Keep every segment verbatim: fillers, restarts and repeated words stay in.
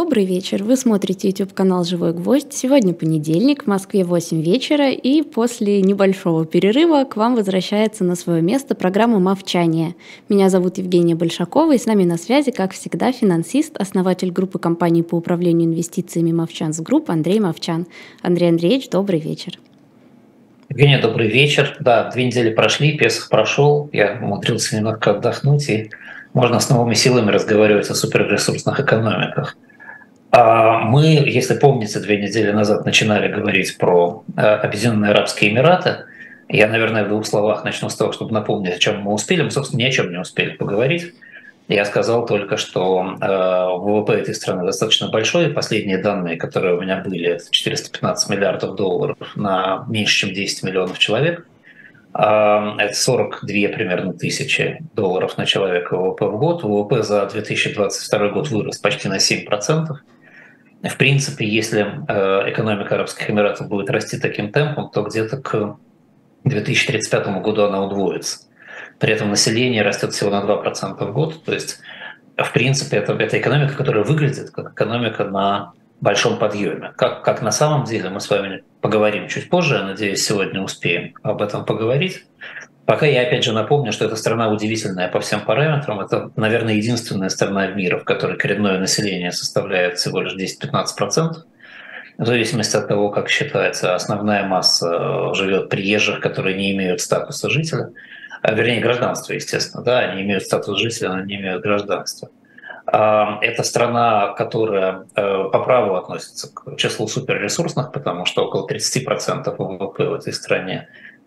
Добрый вечер. Вы смотрите YouTube-канал «Живой гвоздь». Сегодня понедельник, в Москве восемь вечера, и после небольшого перерыва к вам возвращается на свое место программа «Мовчание». Меня зовут Евгения Большакова, и с нами на связи, как всегда, финансист, основатель группы компаний по управлению инвестициями «Мовчанс Групп» Андрей Мовчан. Андрей Андреевич, добрый вечер. Евгения, добрый вечер. Да, две недели прошли, Песах прошел, я умудрился немного отдохнуть, и можно с новыми силами разговаривать о суперресурсных экономиках. А мы, если помните, две недели назад начинали говорить про э, Объединенные Арабские Эмираты. Я, наверное, в двух словах начну с того, чтобы напомнить, о чем мы успели. Мы, собственно, ни о чем не успели поговорить. Я сказал только, что э, ВВП этой страны достаточно большой. Последние данные, которые у меня были, это четыреста пятнадцать миллиардов долларов на меньше, чем десять миллионов человек. Э, это сорок две примерно тысячи долларов на человека ВВП в год. ВВП за две тысячи двадцать второй год вырос почти на семь процентов. В принципе, если э, экономика Арабских Эмиратов будет расти таким темпом, то где-то к две тысячи тридцать пятому году она удвоится. При этом население растет всего на два процента в год. То есть, в принципе, это, это экономика, которая выглядит как экономика на большом подъеме. Как, как на самом деле, мы с вами поговорим чуть позже, я надеюсь, сегодня успеем об этом поговорить. Пока я опять же напомню, что эта страна удивительная по всем параметрам. Это, наверное, единственная страна мира, в которой коренное население составляет всего лишь десять-пятнадцать процентов. В зависимости от того, как считается, основная масса живет приезжих, которые не имеют статуса жителя. Вернее, гражданства, естественно, да, они имеют статус жителя, но не имеют гражданства. Это страна, которая по праву относится к числу суперресурсных, потому что около тридцать процентов ВВП в этой стране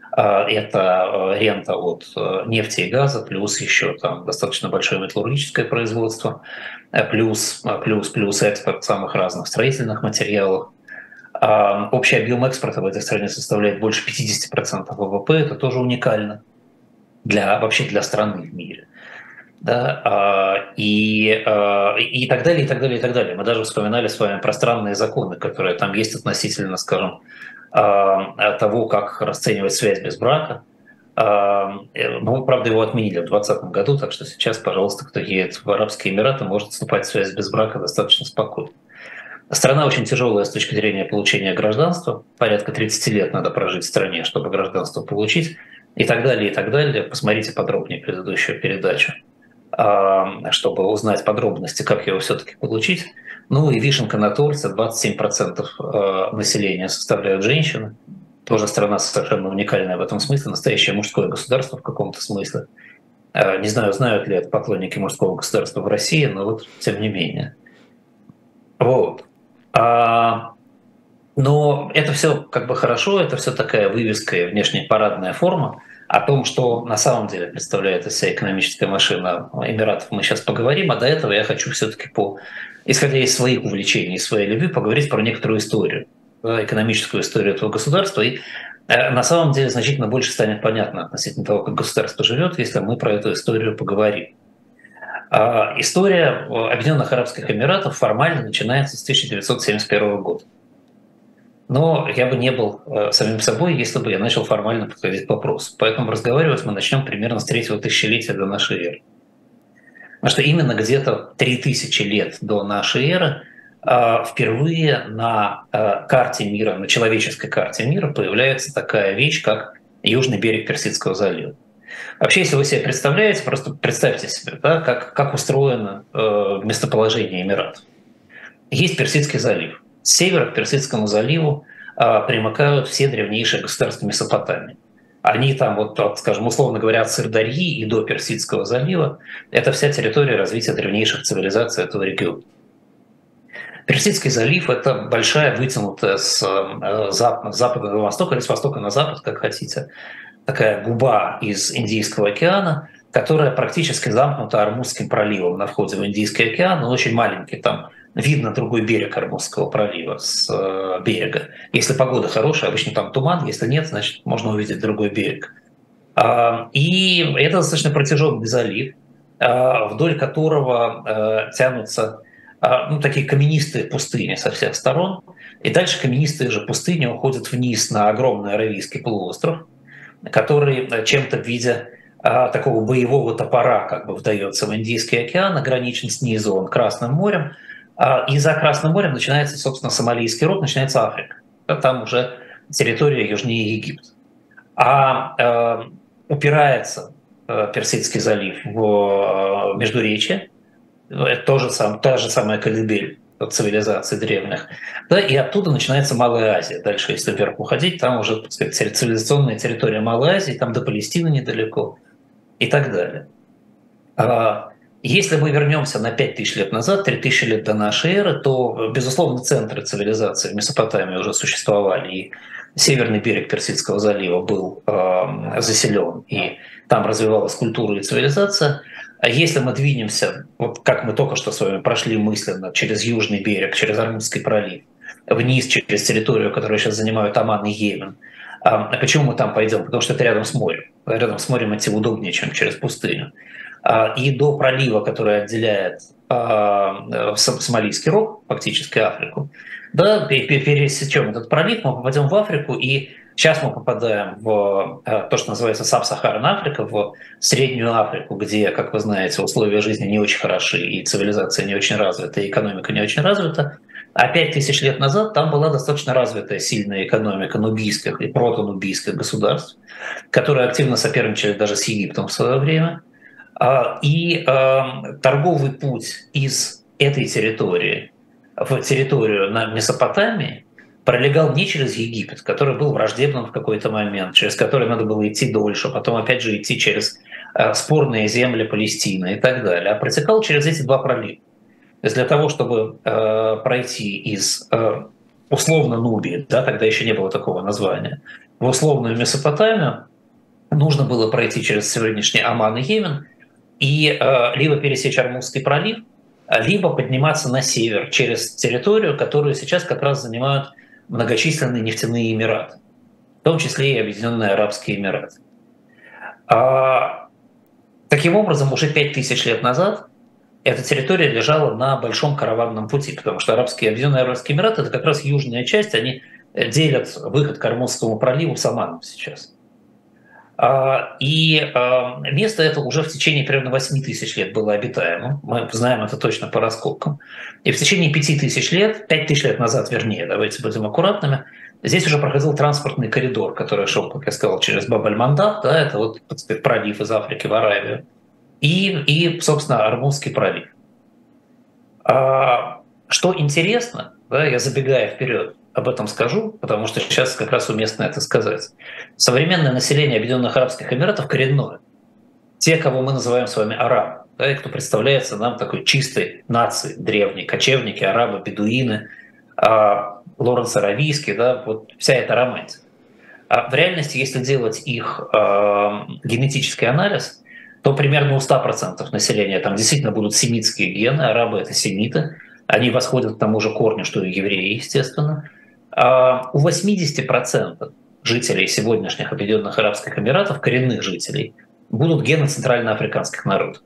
это рента от нефти и газа, плюс еще там достаточно большое металлургическое производство, плюс, плюс, плюс экспорт самых разных строительных материалов. Общий объем экспорта в этой стране составляет больше пятьдесят процентов ВВП, это тоже уникально для, вообще для страны в мире. Да, и, и так далее, и так далее, и так далее. Мы даже вспоминали с вами про странные законы, которые там есть относительно, скажем, того, как расценивать связь без брака. Мы, правда, его отменили в двадцатом году, так что сейчас, пожалуйста, кто едет в Арабские Эмираты, может вступать в связь без брака достаточно спокойно. Страна очень тяжелая с точки зрения получения гражданства. Порядка тридцать лет надо прожить в стране, чтобы гражданство получить. И так далее, и так далее. Посмотрите подробнее предыдущую передачу, чтобы узнать подробности, как его все-таки получить. Ну и вишенка на торте, двадцать семь процентов населения составляют женщины. Тоже страна совершенно уникальная в этом смысле, настоящее мужское государство в каком-то смысле. Не знаю, знают ли это поклонники мужского государства в России, но вот тем не менее. Вот. Но это все как бы хорошо, это все такая вывеска и внешняя парадная форма. О том, что на самом деле представляет из себя экономическая машина Эмиратов, мы сейчас поговорим, а до этого я хочу все-таки, по, исходя из своих увлечений, из своей любви, поговорить про некоторую историю, экономическую историю этого государства. И на самом деле значительно больше станет понятно относительно того, как государство живет, если мы про эту историю поговорим. История Объединенных Арабских Эмиратов формально начинается с тысяча девятьсот семьдесят первого года. Но я бы не был э, самим собой, если бы я начал формально подходить к вопросу. Поэтому разговаривать мы начнем примерно с третьего тысячелетия до нашей эры. Потому что именно где-то три тысячи лет до нашей эры э, впервые на э, карте мира, на человеческой карте мира появляется такая вещь, как южный берег Персидского залива. Вообще, если вы себе представляете, просто представьте себе, да, как, как устроено э, местоположение Эмиратов. Есть Персидский залив. С севера к Персидскому заливу а, примыкают все древнейшие государства Месопотамии. Они там, вот, от, скажем, условно говоря, от Сырдарьи и до Персидского залива, это вся территория развития древнейших цивилизаций этого региона. Персидский залив — это большая, вытянутая с э, запада, с запада на восток или с востока на запад, как хотите, такая губа из Индийского океана, которая практически замкнута Ормузским проливом на входе в Индийский океан, он очень маленький, там видно другой берег Ормузского пролива с э, берега. Если погода хорошая, обычно там туман, если нет, значит, можно увидеть другой берег. А, и это достаточно протяженный залив, а, вдоль которого а, тянутся а, ну, такие каменистые пустыни со всех сторон. И дальше каменистые же пустыни уходят вниз на огромный Аравийский полуостров, который чем-то в виде а, такого боевого топора как бы вдается в Индийский океан, ограничен снизу он Красным морем, И за Красным морем начинается, собственно, Сомалийский рог, начинается Африка. Там уже территория южнее Египта. А э, упирается э, Персидский залив в э, Междуречье, это тоже сам, та же самая колыбель цивилизаций древних, да, и оттуда начинается Малая Азия. Дальше, если вверх уходить, там уже, так сказать, цивилизационная территория Малой Азии, там до Палестины недалеко и так далее. Если мы вернемся на пять тысяч лет назад, три тысячи лет до нашей эры, то, безусловно, центры цивилизации в Месопотамии уже существовали, и северный берег Персидского залива был э, заселен, и там развивалась культура и цивилизация. А если мы двинемся, вот как мы только что с вами прошли мысленно, через южный берег, через Ормузский пролив, вниз через территорию, которую сейчас занимают Оман и Йемен, а почему мы там пойдем? Потому что это рядом с морем. Рядом с морем идти удобнее, чем через пустыню. И до пролива, который отделяет Сомалийский рог, фактически Африку, да, пересечем этот пролив, мы попадем в Африку, и сейчас мы попадаем в то, что называется Саб-Сахарная Африка, в Среднюю Африку, где, как вы знаете, условия жизни не очень хороши, и цивилизация не очень развита, и экономика не очень развита. А пять тысяч лет назад там была достаточно развитая, сильная экономика нубийских и протонубийских государств, которые активно соперничали даже с Египтом в свое время. И э, торговый путь из этой территории в территорию на Месопотамии пролегал не через Египет, который был враждебным в какой-то момент, через который надо было идти дольше, потом опять же идти через э, спорные земли Палестины и так далее, а протекал через эти два пролива. То есть для того, чтобы э, пройти из э, условно Нубии, да, тогда еще не было такого названия, в условную Месопотамию, нужно было пройти через сегодняшний Оман и Йемен, и э, либо пересечь Ормузский пролив, либо подниматься на север через территорию, которую сейчас как раз занимают многочисленные нефтяные эмираты, в том числе и Объединенные Арабские Эмираты. А, таким образом, уже пять тысяч лет назад эта территория лежала на большом караванном пути, потому что арабские, Объединенные Арабские Эмираты — это как раз южная часть, они делят выход к Ормузскому проливу с Оманом сейчас. И место это уже в течение примерно восемь тысяч лет было обитаемым. Мы знаем это точно по раскопкам. И в течение пять тысяч лет, пять тысяч лет назад, вернее, давайте будем аккуратными, здесь уже проходил транспортный коридор, который шел, как я сказал, через Баб-аль-Мандаб, да, это вот, так сказать, пролив из Африки в Аравию, и, и собственно, Ормузский пролив. А, что интересно, да, я забегая вперед, об этом скажу, потому что сейчас как раз уместно это сказать. Современное население Объединенных Арабских Эмиратов коренное. Те, кого мы называем с вами арабы, да, и кто представляется нам такой чистой нацией, древней, кочевники, арабы, бедуины, э, Лоренс Аравийский, да, вот вся эта романтика. А в реальности, если делать их э, генетический анализ, то примерно у ста процентов населения там действительно будут семитские гены, арабы — это семиты, они восходят к тому же корню, что и евреи, естественно. Uh, у восьмидесяти процентов жителей сегодняшних Объединенных Арабских Эмиратов, коренных жителей, будут гены центральноафриканских народов.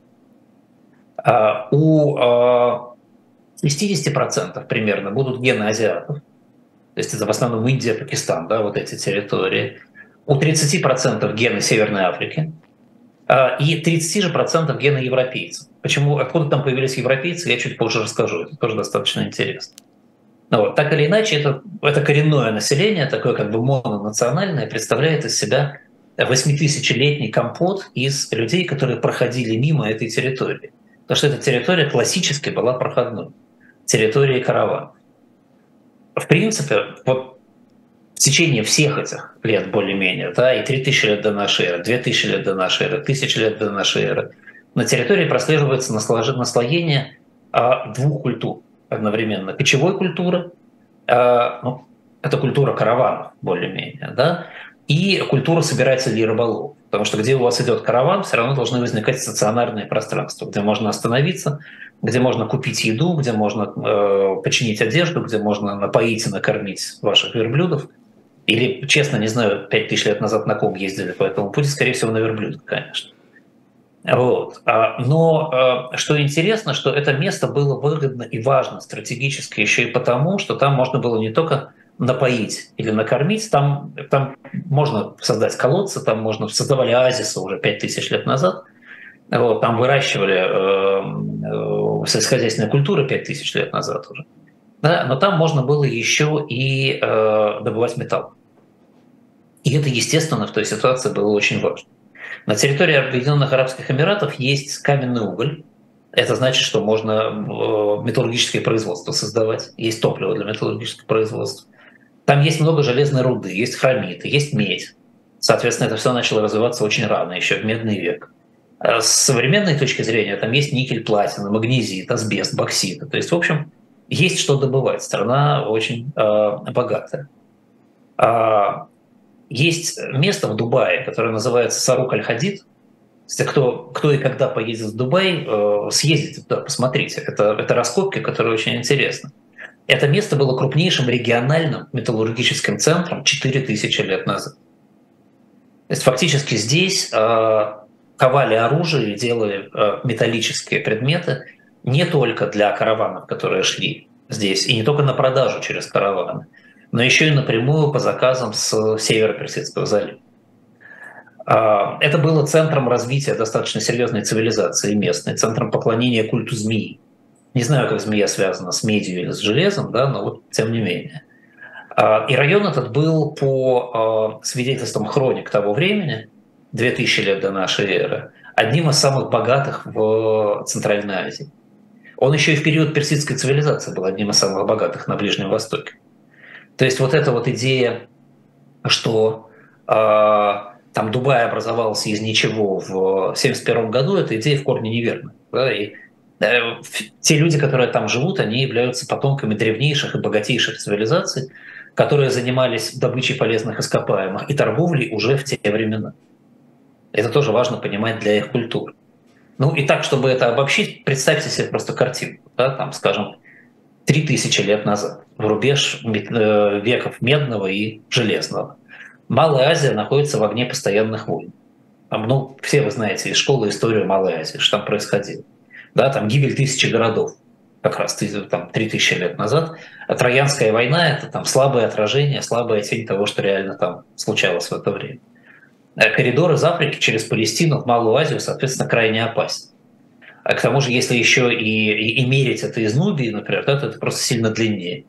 Uh, у uh, шестидесяти процентов примерно будут гены азиатов, то есть это в основном Индия, Пакистан, да, вот эти территории. У тридцати процентов гены Северной Африки uh, и тридцати процентов же гены европейцев. Почему, откуда там появились европейцы, я чуть позже расскажу, это тоже достаточно интересно. Ну, вот, так или иначе, это, это коренное население, такое как бы мононациональное, представляет из себя восьмитысячелетний компот из людей, которые проходили мимо этой территории. Потому что эта территория классически была проходной, территорией караванов. В принципе, вот в течение всех этих лет более-менее, да, и три тысячи лет до нашей эры, две тысячи лет до нашей эры, тысяча лет до нашей эры, на территории прослеживается наслоение двух культур одновременно. Кочевой культуры, э, ну, это культура караванов более-менее, да, и культура собирателей и рыболовов. Потому что где у вас идет караван, все равно должны возникать стационарные пространства, где можно остановиться, где можно купить еду, где можно э, починить одежду, где можно напоить и накормить ваших верблюдов. Или, честно, не знаю, пять тысяч лет назад на ком ездили по этому пути, скорее всего, на верблюдах, конечно. Вот. Но что интересно, что это место было выгодно и важно стратегически еще и потому, что там можно было не только напоить или накормить, там, там можно создать колодцы, там можно создавали оазисы уже пять тысяч лет назад, вот, там выращивали сельскохозяйственной культуры пять тысяч лет назад уже. Да, но там можно было еще и э, добывать металл. И это, естественно, в той ситуации было очень важно. На территории Объединенных Арабских Эмиратов есть каменный уголь. Это значит, что можно металлургическое производство создавать. Есть топливо для металлургического производства. Там есть много железной руды, есть хромиты, есть медь. Соответственно, это все начало развиваться очень рано, еще в медный век. С современной точки зрения там есть никель, платина, магнезит, асбест, боксит. То есть, в общем, есть что добывать. Страна очень э, богатая. А, есть место в Дубае, которое называется Сарук Аль-Хадид. Кто, кто и когда поедет в Дубай, э, съездите туда, посмотрите. Это, это раскопки, которые очень интересны. Это место было крупнейшим региональным металлургическим центром четыре тысячи лет назад. То есть фактически здесь э, ковали оружие и делали э, металлические предметы не только для караванов, которые шли здесь, и не только на продажу через караваны, но еще и напрямую по заказам с севера Персидского залива. Это было центром развития достаточно серьезной цивилизации местной, центром поклонения культу змеи. Не знаю, как змея связана с медью или с железом, да, но вот тем не менее. И район этот был, по свидетельствам хроник того времени, две тысячи лет до нашей эры, одним из самых богатых в Центральной Азии. Он еще и в период персидской цивилизации был одним из самых богатых на Ближнем Востоке. То есть вот эта вот идея, что там Дубай образовался из ничего в семьдесят первом году, эта идея в корне неверна. Да? И э, те люди, которые там живут, они являются потомками древнейших и богатейших цивилизаций, которые занимались добычей полезных ископаемых и торговлей уже в те времена. Это тоже важно понимать для их культуры. Ну и так, чтобы это обобщить, представьте себе просто картинку. Да? Там, скажем, три тысячи лет назад, в рубеж веков медного и железного. Малая Азия находится в огне постоянных войн. Там, ну, все вы знаете из школы историю Малой Азии, что там происходило. Да, там гибель тысячи городов, как раз там, три тысячи лет назад. А Троянская война — это там слабое отражение, слабая тень того, что реально там случалось в это время. А коридор из Африки через Палестину в Малую Азию, соответственно, крайне опасен. А к тому же, если еще и, и, и мерить это из Нубии, например, то это просто сильно длиннее.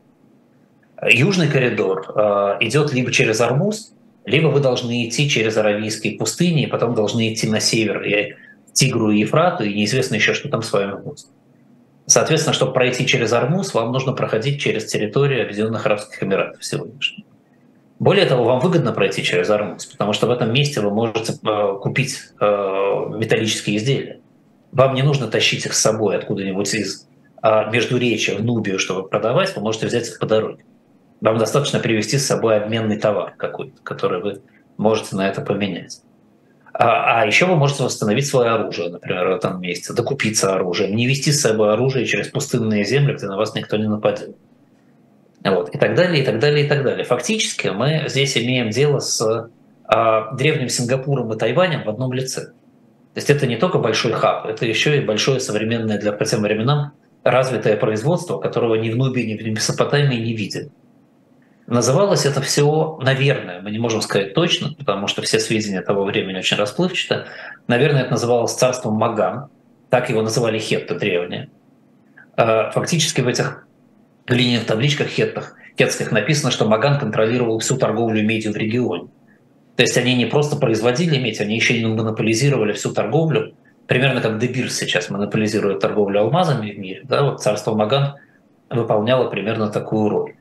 Южный коридор э, идет либо через Ормуз, либо вы должны идти через Аравийские пустыни, и потом должны идти на север, и Тигру и Ефрату, и неизвестно еще, что там с вами будет. Соответственно, чтобы пройти через Ормуз, вам нужно проходить через территорию Объединенных Арабских Эмиратов сегодняшних. Более того, вам выгодно пройти через Ормуз, потому что в этом месте вы можете э, купить э, металлические изделия. Вам не нужно тащить их с собой откуда-нибудь из э, Междуречья в Нубию, чтобы продавать, вы можете взять их по дороге. Вам достаточно привезти с собой обменный товар какой-то, который вы можете на это поменять. А, а еще вы можете восстановить свое оружие, например, в этом месте, докупиться оружием, не вести с собой оружие через пустынные земли, где на вас никто не нападет. Вот, и так далее, и так далее, и так далее. Фактически мы здесь имеем дело с а, древним Сингапуром и Тайванем в одном лице. То есть это не только большой хаб, это еще и большое современное для по тем временам развитое производство, которого ни в Нубии, ни в Месопотамии не видели. Называлось это все, наверное, мы не можем сказать точно, потому что все сведения того времени очень расплывчаты. Наверное, это называлось царством Маган, так его называли хетты древние. Фактически в этих глиняных табличках хеттах, хеттских написано, что Маган контролировал всю торговлю медью в регионе. То есть они не просто производили медь, они еще и монополизировали всю торговлю, примерно как Де Бирс сейчас монополизирует торговлю алмазами в мире. Да? Вот царство Маган выполняло примерно такую роль.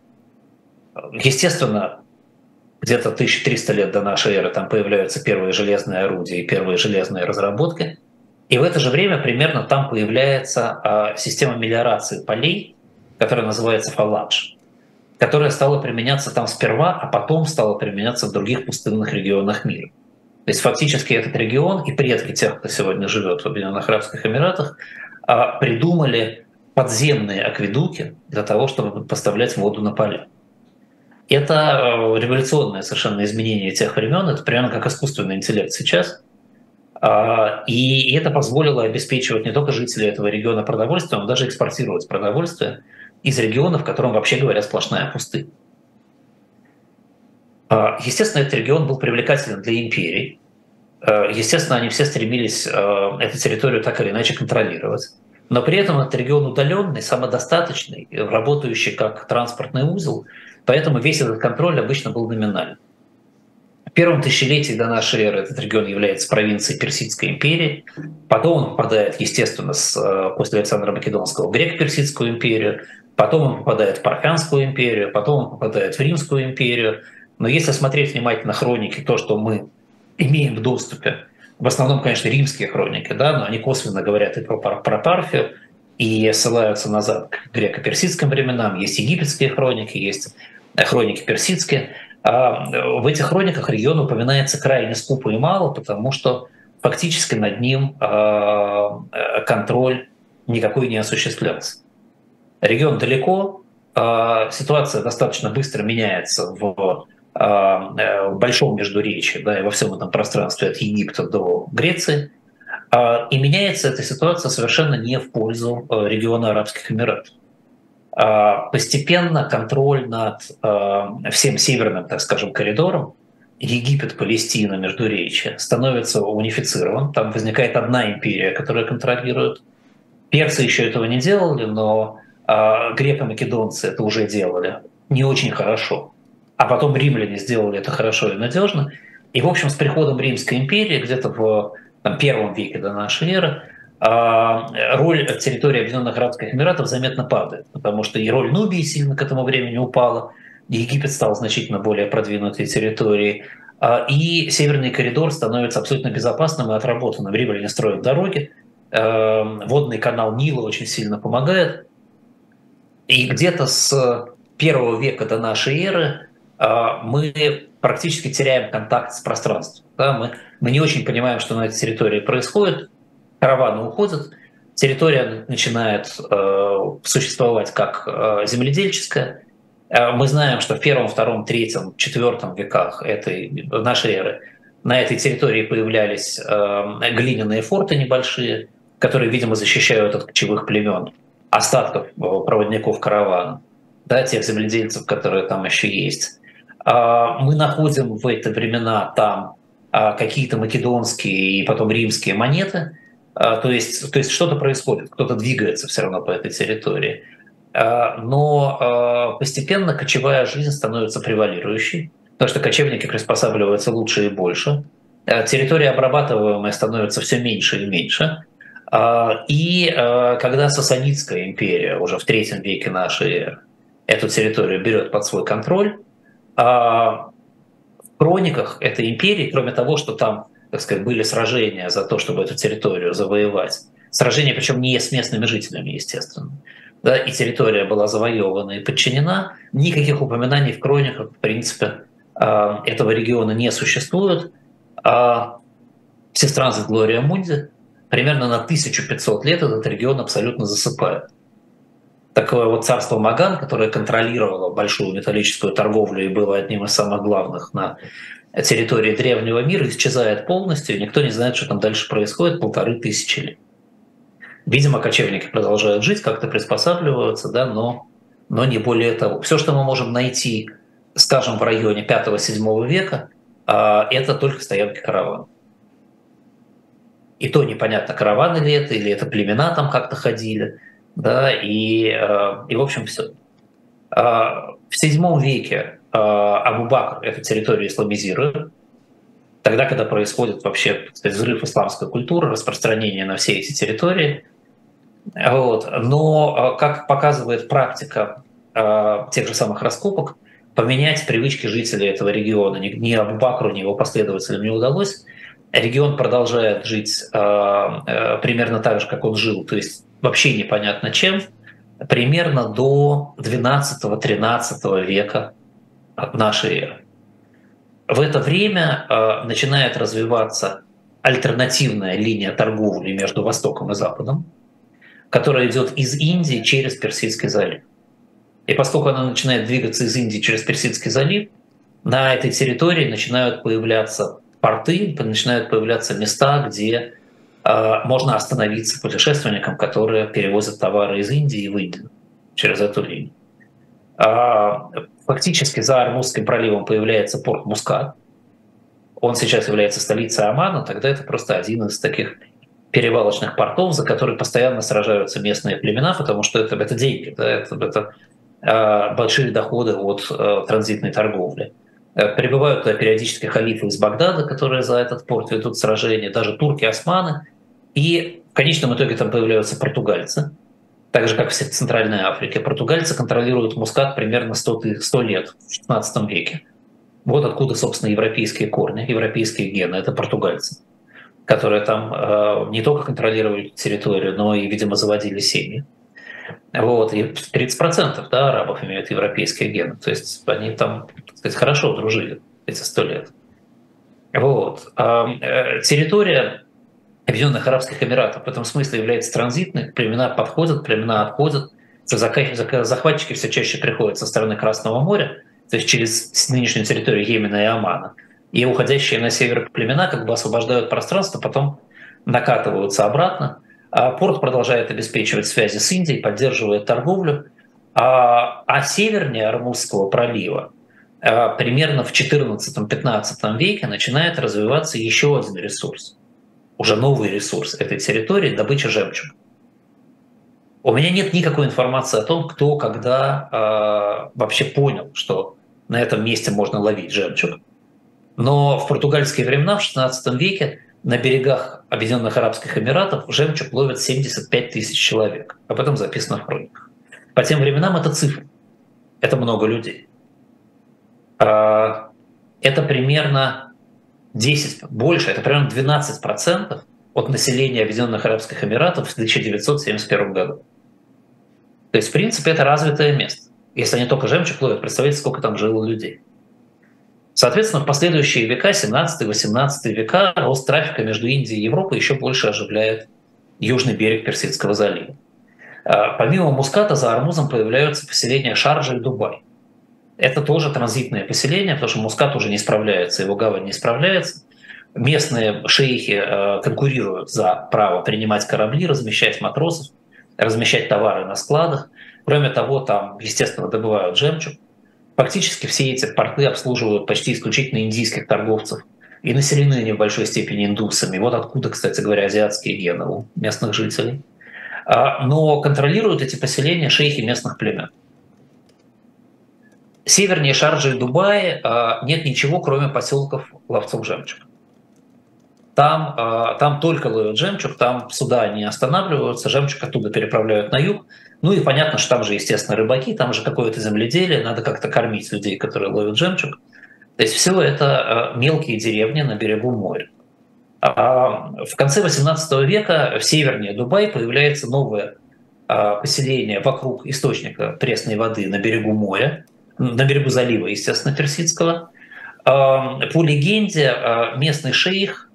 Естественно, где-то тысяча триста лет до нашей эры там появляются первые железные орудия и первые железные разработки. И в это же время примерно там появляется а, система мелиорации полей, которая называется фалладж, которая стала применяться там сперва, а потом стала применяться в других пустынных регионах мира. То есть фактически этот регион и предки тех, кто сегодня живет в Объединенных Арабских Эмиратах, а, придумали подземные акведуки для того, чтобы поставлять воду на поля. Это революционное совершенно изменение тех времен, это примерно как искусственный интеллект сейчас. И это позволило обеспечивать не только жителей этого региона продовольствием, но даже экспортировать продовольствие из региона, в котором, вообще говоря, сплошная пустыня. Естественно, этот регион был привлекателен для империй. Естественно, они все стремились эту территорию так или иначе контролировать. но при этом это регион удаленный, самодостаточный, работающий как транспортный узел, поэтому весь этот контроль обычно был номинальный. В первом тысячелетии до нашей эры этот регион является провинцией Персидской империи, потом он попадает, естественно, с, после Александра Македонского в Греко-Персидскую империю, потом он попадает в Парфянскую империю, потом он попадает в Римскую империю. Но если смотреть внимательно хроники, то, что мы имеем в доступе, в основном, конечно, римские хроники, да, но они косвенно говорят и про, про Парфию, и ссылаются назад к греко-персидским временам. Есть египетские хроники, есть хроники персидские. А в этих хрониках регион упоминается крайне скупо и мало, потому что фактически над ним контроль никакой не осуществлялся. Регион далеко, ситуация достаточно быстро меняется в, в большом междуречии, да, и во всем этом пространстве от Египта до Греции. И меняется эта ситуация совершенно не в пользу региона Арабских Эмиратов. Постепенно контроль над всем северным, так скажем, коридором Египет, Палестина, Междуречие становится унифицирован. Там возникает одна империя, которая контролирует. Персы еще этого не делали, но греко-македонцы это уже делали не очень хорошо. А потом римляне сделали это хорошо и надежно. И, в общем, с приходом Римской империи где-то в там, первом веке до нашей эры роль территории Объединенных Арабских Эмиратов заметно падает, потому что и роль Нубии сильно к этому времени упала, Египет стал значительно более продвинутой территорией, и Северный коридор становится абсолютно безопасным и отработанным. Римляне строят дороги, водный канал Нила очень сильно помогает, и где-то с первого века до нашей эры мы практически теряем контакт с пространством. Да? Мы, мы не очень понимаем, что на этой территории происходит, караваны уходят, территория начинает э, существовать как э, земледельческая. Э, мы знаем, что в первом, втором, третьем, четвертом веках этой, нашей эры на этой территории появлялись э, глиняные форты небольшие, которые, видимо, защищают от кочевых племен, остатков проводников каравана, да, тех земледельцев, которые там еще есть. Э, мы находим в эти времена там э, какие-то македонские и потом римские монеты. То есть, то есть что-то происходит, кто-то двигается все равно по этой территории. Но постепенно кочевая жизнь становится превалирующей, потому что кочевники приспосабливаются лучше и больше. Территория обрабатываемая становится все меньше и меньше. И когда Сасанидская империя уже в третьем веке нашей эры эту территорию берет под свой контроль, в хрониках этой империи, кроме того, что там, так сказать, были сражения за то, чтобы эту территорию завоевать. Сражения, причем не с местными жителями, естественно. Да, и территория была завоевана и подчинена. Никаких упоминаний в хрониках, в принципе, этого региона не существует. Сестранс Глория Мунди примерно на тысячу пятьсот лет этот регион абсолютно засыпает. Такое вот царство Маган, которое контролировало большую металлическую торговлю и было одним из самых главных на территории древнего мира, исчезает полностью, и никто не знает, что там дальше происходит полторы тысячи лет. Видимо, кочевники продолжают жить, как-то приспосабливаются, да, но, но не более того. Все, что мы можем найти, скажем, в районе пятого-седьмого века, это только стоянки караванов. И то непонятно, караваны ли это, или это племена там как-то ходили, да, и, и в общем, все. В седьмом веке Абу-Бакр эту территорию исламизирует, тогда, когда происходит вообще, так сказать, взрыв исламской культуры, распространение на все эти территории. Вот. Но, как показывает практика тех же самых раскопок, поменять привычки жителей этого региона ни Абу-Бакру, ни его последователям не удалось. Регион продолжает жить примерно так же, как он жил, то есть вообще непонятно чем, примерно до двенадцатого-тринадцатого века нашей эры. В это время э, начинает развиваться альтернативная линия торговли между Востоком и Западом, которая идет из Индии через Персидский залив. И поскольку она начинает двигаться из Индии через Персидский залив, на этой территории начинают появляться порты, начинают появляться места, где э, можно остановиться путешественникам, которые перевозят товары из Индии в Индию через эту линию. Фактически за Ормузским проливом появляется порт Мускат. Он сейчас является столицей Омана, тогда это просто один из таких перевалочных портов, за которые постоянно сражаются местные племена, потому что это, это деньги, да, это, это э, большие доходы от э, транзитной торговли. Э, прибывают туда периодически халифы из Багдада, которые за этот порт ведут сражения, даже турки, османы. И в конечном итоге там появляются португальцы, так же, как в Центральной Африке. Португальцы контролируют Мускат примерно сто, сто лет, в шестнадцатом веке. Вот откуда, собственно, европейские корни, европейские гены. Это португальцы, которые там э, не только контролировали территорию, но и, видимо, заводили семьи. Вот. И тридцать процентов да, арабов имеют европейские гены. То есть они там, так сказать, хорошо дружили эти сто лет. Вот. А, э, территория Объединенных Арабских Эмиратов в этом смысле является транзитной. Племена подходят, племена отходят. Захватчики все чаще приходят со стороны Красного моря, то есть через нынешнюю территорию Йемена и Омана. И уходящие на север племена как бы освобождают пространство, потом накатываются обратно. А порт продолжает обеспечивать связи с Индией, поддерживает торговлю. А, а севернее Ормузского пролива а, примерно в четырнадцатом-пятнадцатом веке начинает развиваться еще один ресурс. Уже новый ресурс этой территории – добыча жемчуга. У меня нет никакой информации о том, кто когда э, вообще понял, что на этом месте можно ловить жемчуг. Но в португальские времена, в шестнадцатом веке, на берегах Объединенных Арабских Эмиратов жемчуг ловят семьдесят пять тысяч человек. Об этом записано в хрониках. По тем временам это цифра. Это много людей. Э, это примерно десять, больше, это примерно двенадцать процентов от населения Объединенных Арабских Эмиратов в тысяча девятьсот семьдесят первом году. То есть, в принципе, это развитое место. Если они только жемчуг ловят, представляете, сколько там жило людей. Соответственно, в последующие века, семнадцатый-восемнадцатый века, рост трафика между Индией и Европой еще больше оживляет южный берег Персидского залива. Помимо Муската, за Ормузом появляются поселения Шарджа и Дубай. Это тоже транзитное поселение, потому что Мускат уже не справляется, его гавань не справляется. Местные шейхи конкурируют за право принимать корабли, размещать матросов, размещать товары на складах. Кроме того, там, естественно, добывают жемчуг. Фактически все эти порты обслуживают почти исключительно индийских торговцев и населены они в большой степени индусами. Вот откуда, кстати говоря, азиатские гены у местных жителей. Но контролируют эти поселения шейхи местных племен. Севернее Шарджи и Дубая нет ничего, кроме поселков ловцов жемчуга. Там, там только ловят жемчуг, там суда не останавливаются, жемчуг оттуда переправляют на юг. Ну и понятно, что там же, естественно, рыбаки, там же какое-то земледелие, надо как-то кормить людей, которые ловят жемчуг. То есть все это мелкие деревни на берегу моря. А в конце восемнадцатого века в севернее Дубая появляется новое поселение вокруг источника пресной воды на берегу моря, на берегу залива, естественно, Персидского. По легенде, местный шейх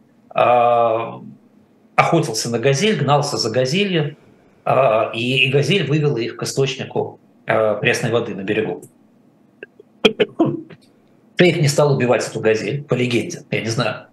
охотился на газель, гнался за газелью, и газель вывела их к источнику пресной воды на берегу. Шейх не стал убивать эту газель, по легенде, я не знаю.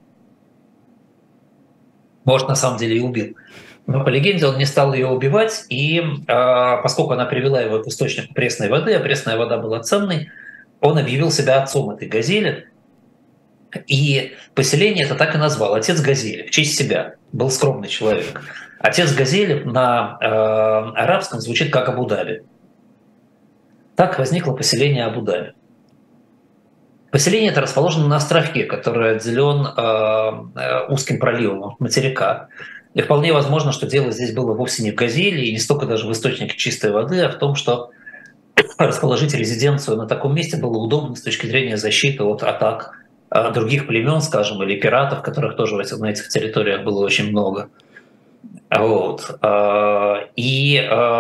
Может, на самом деле и убил. Но по легенде он не стал ее убивать, и э, поскольку она привела его к источнику пресной воды, а пресная вода была ценной, он объявил себя отцом этой газели, и поселение это так и назвал — «Отец газели», в честь себя, был скромный человек. «Отец газели» на э, арабском звучит как Абу-Даби. Так возникло поселение Абу-Даби. Поселение это расположено на островке, который отделен э, узким проливом от материка. И вполне возможно, что дело здесь было вовсе не в газели и не столько даже в источнике чистой воды, а в том, что расположить резиденцию на таком месте было удобно с точки зрения защиты от атак э, других племен, скажем, или пиратов, которых тоже на этих территориях было очень много. Вот. И,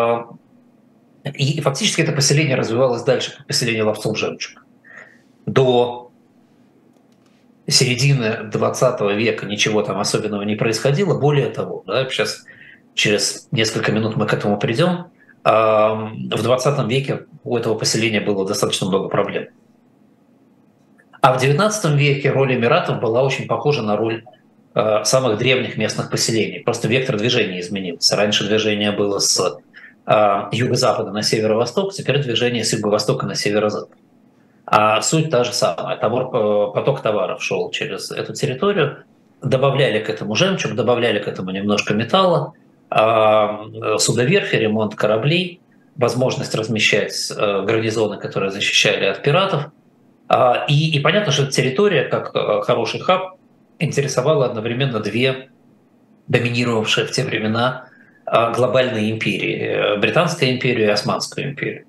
и фактически это поселение развивалось дальше, как поселение ловцов жемчуга. До середины двадцатого века ничего там особенного не происходило. Более того, да, сейчас через несколько минут мы к этому придем, в двадцатом веке у этого поселения было достаточно много проблем. А в девятнадцатом веке роль Эмиратов была очень похожа на роль самых древних местных поселений. Просто вектор движения изменился. Раньше движение было с юго-запада на северо-восток, теперь движение с юго-востока на северо-запад. А суть та же самая. Товар, поток товаров шел через эту территорию. добавляли к этому жемчуг, добавляли к этому немножко металла, судоверфи, ремонт кораблей, возможность размещать гарнизоны, которые защищали от пиратов. И, и понятно, что эта территория, как хороший хаб, интересовала одновременно две доминировавшие в те времена глобальные империи: Британская империя и Османская империя.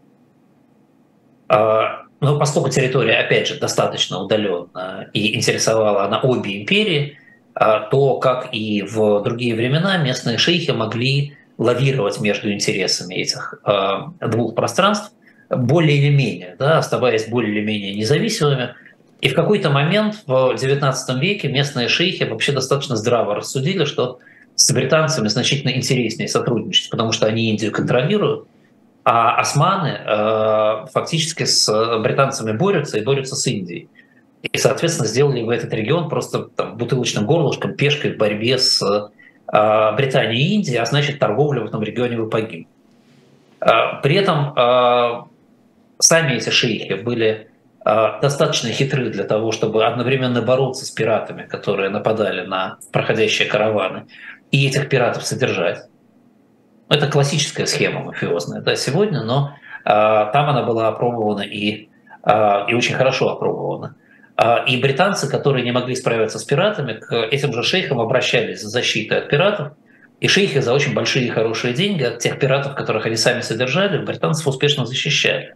Но поскольку территория, опять же, достаточно удаленная и интересовала она обе империи, то, как и в другие времена, местные шейхи могли лавировать между интересами этих двух пространств более или менее, да, оставаясь более или менее независимыми. И в какой-то момент в девятнадцатом веке местные шейхи вообще достаточно здраво рассудили, что с британцами значительно интереснее сотрудничать, потому что они Индию контролируют, а османы э, фактически с британцами борются и борются с Индией. И, соответственно, сделали в этот регион просто там, бутылочным горлышком, пешкой в борьбе с э, Британией и Индией, а значит, торговля в этом регионе бы погибла. Э, при этом э, сами эти шейхи были э, достаточно хитры для того, чтобы одновременно бороться с пиратами, которые нападали на проходящие караваны, и этих пиратов содержать. Это классическая схема мафиозная, да, сегодня, но э, там она была опробована и, э, и очень хорошо опробована. Э, и британцы, которые не могли справиться с пиратами, к этим же шейхам обращались за защитой от пиратов, и шейхи за очень большие и хорошие деньги от тех пиратов, которых они сами содержали, британцев успешно защищали.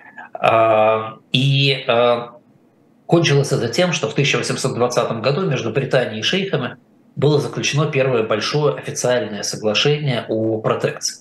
Э, и э, кончилось это тем, что в тысяча восемьсот двадцатом году между Британией и шейхами было заключено первое большое официальное соглашение о протекции.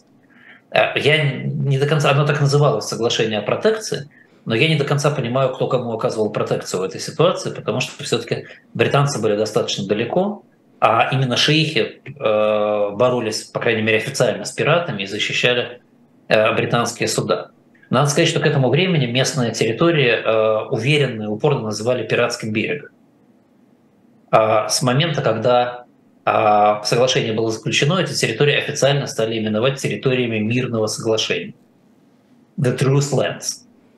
Я не до конца, оно так называлось, соглашение о протекции, но я не до конца понимаю, кто кому оказывал протекцию в этой ситуации, потому что все-таки британцы были достаточно далеко, а именно шейхи э, боролись, по крайней мере официально, с пиратами и защищали э, британские суда. Надо сказать, что к этому времени местные территории э, уверенно и упорно называли пиратским берегом. А с момента, когда соглашение было заключено, эти территории официально стали именовать территориями мирного соглашения. The Truce Lands.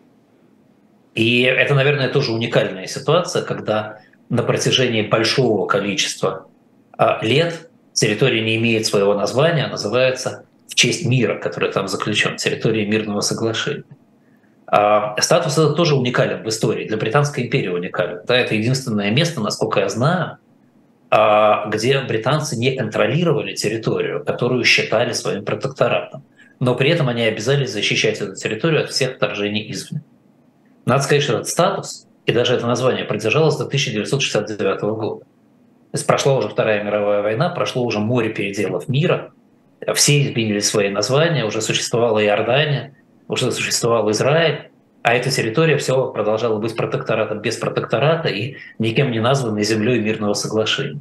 И это, наверное, тоже уникальная ситуация, когда на протяжении большого количества лет территория не имеет своего названия, а называется в честь мира, который там заключен, территория мирного соглашения. Статус этот тоже уникален в истории, для Британской империи уникален. Да, это единственное место, насколько я знаю, где британцы не контролировали территорию, которую считали своим протекторатом, но при этом они обязались защищать эту территорию от всех вторжений извне. Надо сказать, что этот статус и даже это название продержалось до тысяча девятьсот шестьдесят девятого года. То есть прошла уже Вторая мировая война, прошло уже море переделов мира, все изменили свои названия, уже существовала Иордания, уже существовал Израиль, а эта территория все продолжала быть протекторатом без протектората и никем не названной землей мирного соглашения.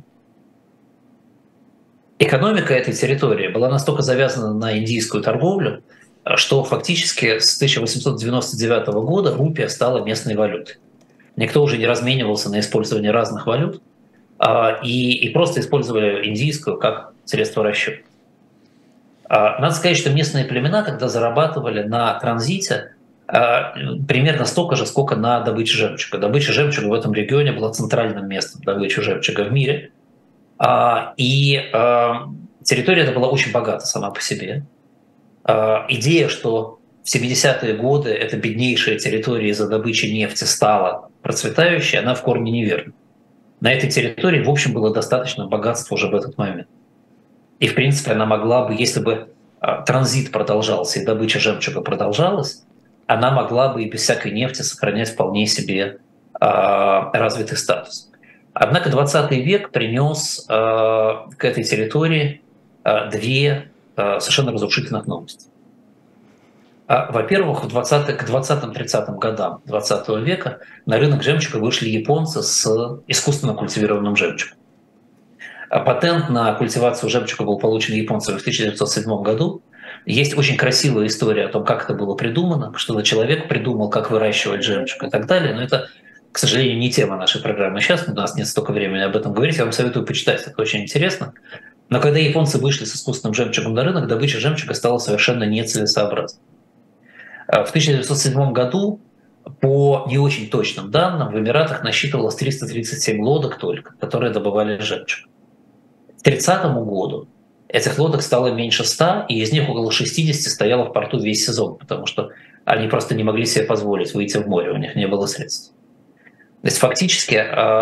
Экономика этой территории была настолько завязана на индийскую торговлю, что фактически с тысяча восемьсот девяносто девятого года рупия стала местной валютой. Никто уже не разменивался на использование разных валют и, и просто использовали индийскую как средство расчета. Надо сказать, что местные племена тогда зарабатывали на транзите примерно столько же, сколько на добыче жемчуга. Добыча жемчуга в этом регионе была центральным местом добычи жемчуга в мире. И территория эта была очень богата сама по себе. Идея, что в семидесятые годы эта беднейшая территория из-за добычи нефти стала процветающей, она в корне неверна. На этой территории, в общем, было достаточно богатства уже в этот момент. И, в принципе, она могла бы, если бы транзит продолжался и добыча жемчуга продолжалась, она могла бы и без всякой нефти сохранять вполне себе э, развитый статус. Однако двадцатый век принес э, к этой территории э, две э, совершенно разрушительных новости. А, во-первых, в двадцатых, к двадцатым-тридцатым годам двадцатого века на рынок жемчуга вышли японцы с искусственно культивированным жемчугом. А патент на культивацию жемчуга был получен японцами в тысяча девятьсот седьмом году. Есть очень красивая история о том, как это было придумано, что человек придумал, как выращивать жемчуг и так далее. Но это, к сожалению, не тема нашей программы сейчас. У нас нет столько времени об этом говорить. Я вам советую почитать, это очень интересно. Но когда японцы вышли с искусственным жемчугом на рынок, добыча жемчуга стала совершенно нецелесообразной. В тысяча девятьсот седьмом году по не очень точным данным, в Эмиратах насчитывалось триста тридцать семь лодок только, которые добывали жемчуг. К тридцатому году этих лодок стало меньше ста, и из них около шестидесяти стояло в порту весь сезон, потому что они просто не могли себе позволить выйти в море, у них не было средств. То есть фактически